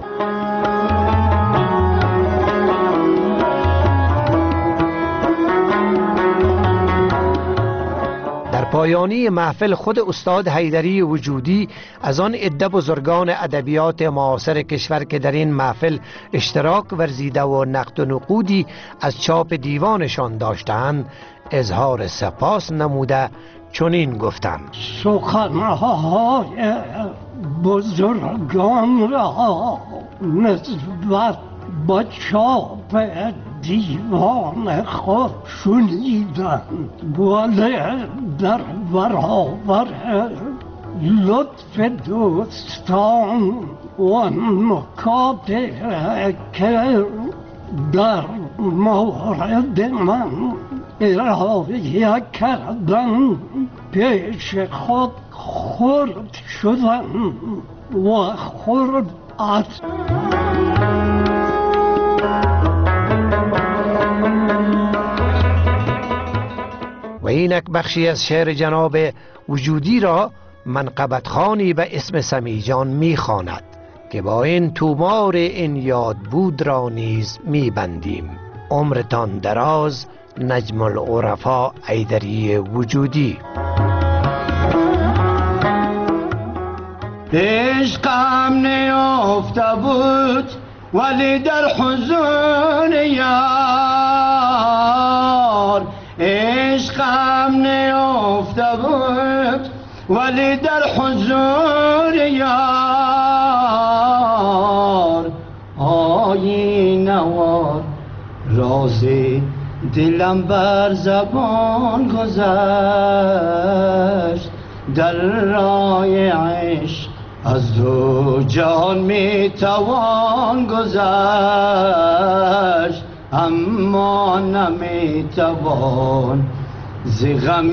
پایانی محفل خود استاد حیدری وجودی از آن عده بزرگان ادبیات معاصر کشور که در این محفل اشتراک ورزیده و نقد و نقودی از چاپ دیوانشان داشتند اظهار سپاس نموده چنین گفتند: سخنهای بزرگان را نسبت با چاپ دیوان خود شنیدن، ولی در برابر لطف دوستان و نکات که در مورد من ارائه کردن پیش خود خرد شدن و خردت. و اینک بخشی از شعر جناب وجودی را منقبت خانی به اسم سمیجان میخواند که با این تومار این یاد بود را نیز میبندیم. عمرتان دراز. نجم العرفا حیدری وجودی. عشقم نیافته بود ولی در حضور یار، عشقم نیافته بود ولی در حضور یار، آینه وار راز دلم بر زبان گذشت، در راه عشق از دو جهان می توان گذشت، اما نمیتوان ز غم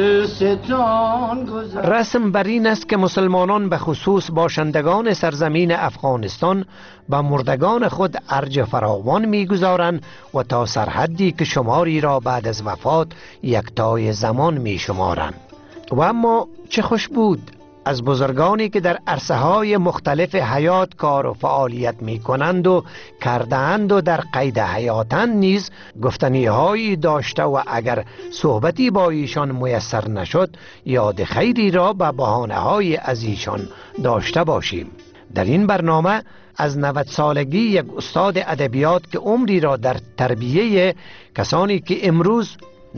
دلستان گذر. رسم بر این است که مسلمانان به خصوص باشندگان سرزمین افغانستان به مردگان خود ارج فراوان میگذارند و تا سرحدی که شماری را بعد از وفات یکتای زمان میشمارند. و اما چه خوش بود از بزرگانی که در عرصه های مختلف حیات کار و فعالیت می کنند و کردند و در قید حیاتند نیز گفتنی هایی داشته و اگر صحبتی با ایشان میسر نشد یاد خیری را به بهانه های از ایشان داشته باشیم. در این برنامه از 90 سالگی یک استاد ادبیات که عمری را در تربیه کسانی که امروز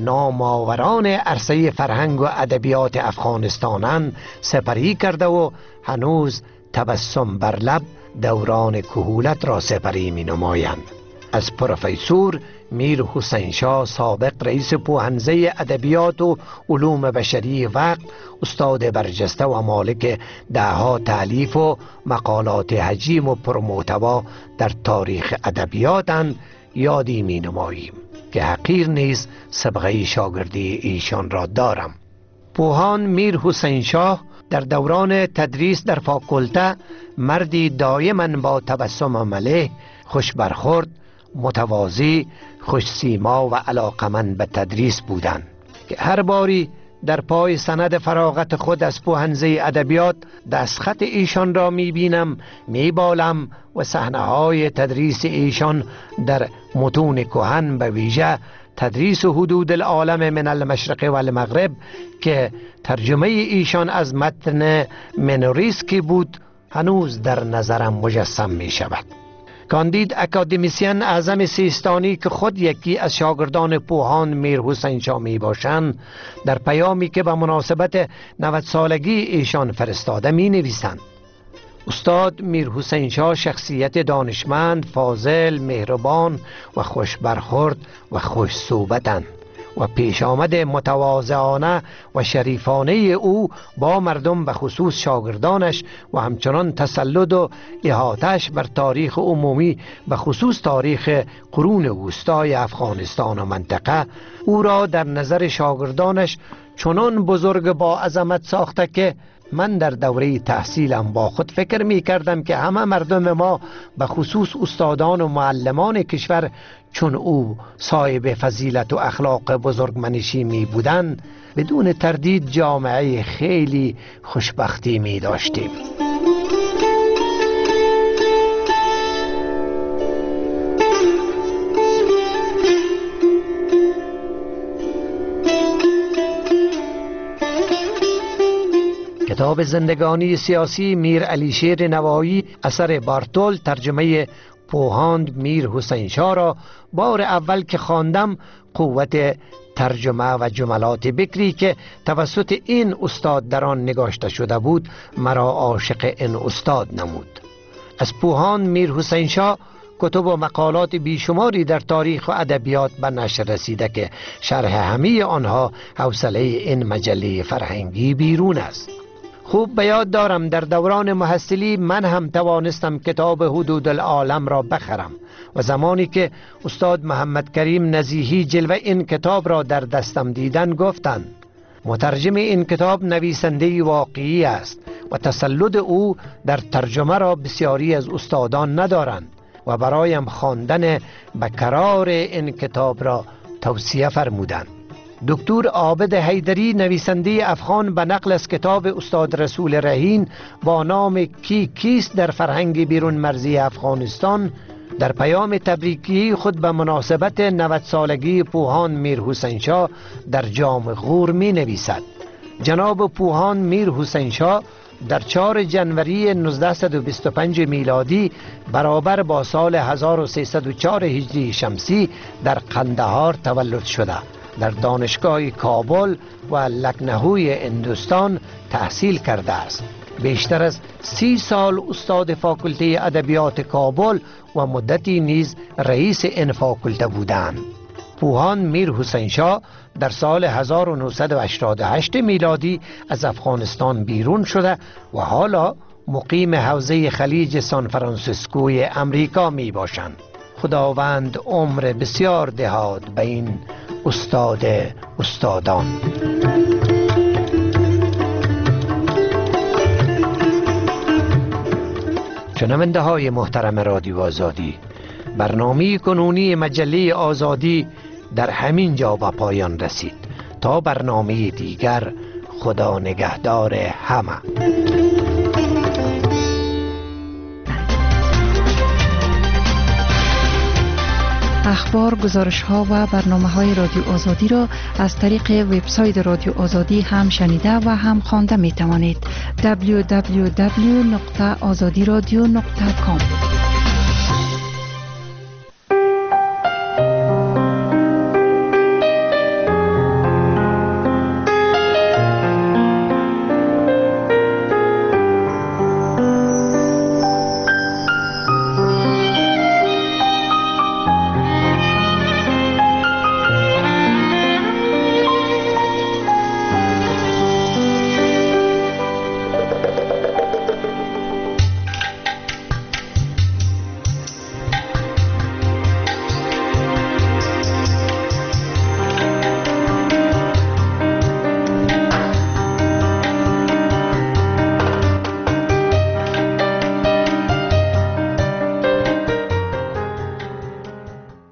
نامآوران عرصه فرهنگ و ادبیات افغانستانند سپری کرده و هنوز تبسم بر لب دوران کهولت را سپری می نمایند. از پروفسور میر حسین شاه سابق رئیس پوهنزه ادبیات و علوم بشری وقت، استاد برجسته و مالک دهها تالیف و مقالات حجیم و پرمحتوا در تاریخ ادبیاتند یادی می نماییم که حقیر نیز سابقه شاگردی ایشان را دارم. پوهان میر حسین شاه در دوران تدریس در فاکولته مردی دائما با تبسم ملیح، خوش برخورد، متواضع، خوش سیما و علاقمند به تدریس بودند که هر باری در پای سند فراغت خود از پوهنزه ادبیات دستخط ایشان را میبینم، میبالم و صحنه‌های تدریس ایشان در متون کهن به ویژه تدریس حدود العالم من المشرق و المغرب که ترجمه ایشان از متن منوریسکی بود هنوز در نظرم مجسم می شود. کاندید اکادمیسین اعظم سیستانی که خود یکی از شاگردان پوهان میر حسین شاه می باشند در پیامی که به مناسبت 90 سالگی ایشان فرستاده می نویسند: استاد میر حسین شاه شخصیت دانشمند، فاضل، مهربان و خوش برخورد و خوش صحبتند و پیش آمد متواضعانه و شریفانه او با مردم به خصوص شاگردانش و همچنان تسلط و احاطه‌اش بر تاریخ عمومی به خصوص تاریخ قرون وسطای افغانستان و منطقه او را در نظر شاگردانش چنان بزرگ با عظمت ساخته که من در دوره تحصیلم با خود فکر می کردم که همه مردم ما به خصوص استادان و معلمان کشور چون او صاحب فضیلت و اخلاق بزرگمنشی می بودند بدون تردید جامعه خیلی خوشبختی می داشتیم. کتاب زندگانی سیاسی میر علی شیر نوایی اثر بارتول ترجمه پوهاند میر حسین شاه را بار اول که خواندم قوت ترجمه و جملات بکری که توسط این استاد در آن نگاشته شده بود مرا عاشق این استاد نمود. از پوهاند میر حسین شاه کتب و مقالات بیشماری در تاریخ و ادبیات به نشر رسیده که شرح همه آنها حوصله این مجله فرهنگی بیرون است. خوب به یاد دارم در دوران محصلی من هم توانستم کتاب حدود العالم را بخرم و زمانی که استاد محمد کریم نزیهی جلوه این کتاب را در دستم دیدن گفتند مترجم این کتاب نویسنده واقعی است و تسلط او در ترجمه را بسیاری از استادان ندارند و برایم خواندن به قرار این کتاب را توصیه فرمودند. دکتر عابد حیدری نویسنده افغان به نقل از کتاب استاد رسول رهین با نام کیست در فرهنگ بیرون مرزی افغانستان در پیام تبریکی خود به مناسبت 90 سالگی پوهاند میر حسین شاه در جام غور می نویسد: جناب پوهاند میر حسین شاه در 4 جنوری 1925 میلادی برابر با سال 1304 هجری شمسی در قندهار تولد شده. در دانشگاه کابل و لکنهوی هندوستان تحصیل کرده است. بیشتر از 30 سال استاد فاکولته ادبیات کابل و مدتی نیز رئیس این فاکولته بودند. پوهاند میر حسین شاه در سال 1988 میلادی از افغانستان بیرون شده و حالا مقیم حوزه خلیج سان فرانسیسکوی امریکا می باشند. خداوند عمر بسیار دهاد به این استاد استادان. شنونده های محترم رادیو آزادی، برنامه کنونی مجله آزادی در همین جا به پایان رسید. تا برنامه دیگر، خدا نگهدار همه. اخبار، گزارش‌ها و برنامه‌های رادیو آزادی را از طریق وبسایت رادیو آزادی هم شنیده و هم خوانده می‌توانید. www.azadiradio.com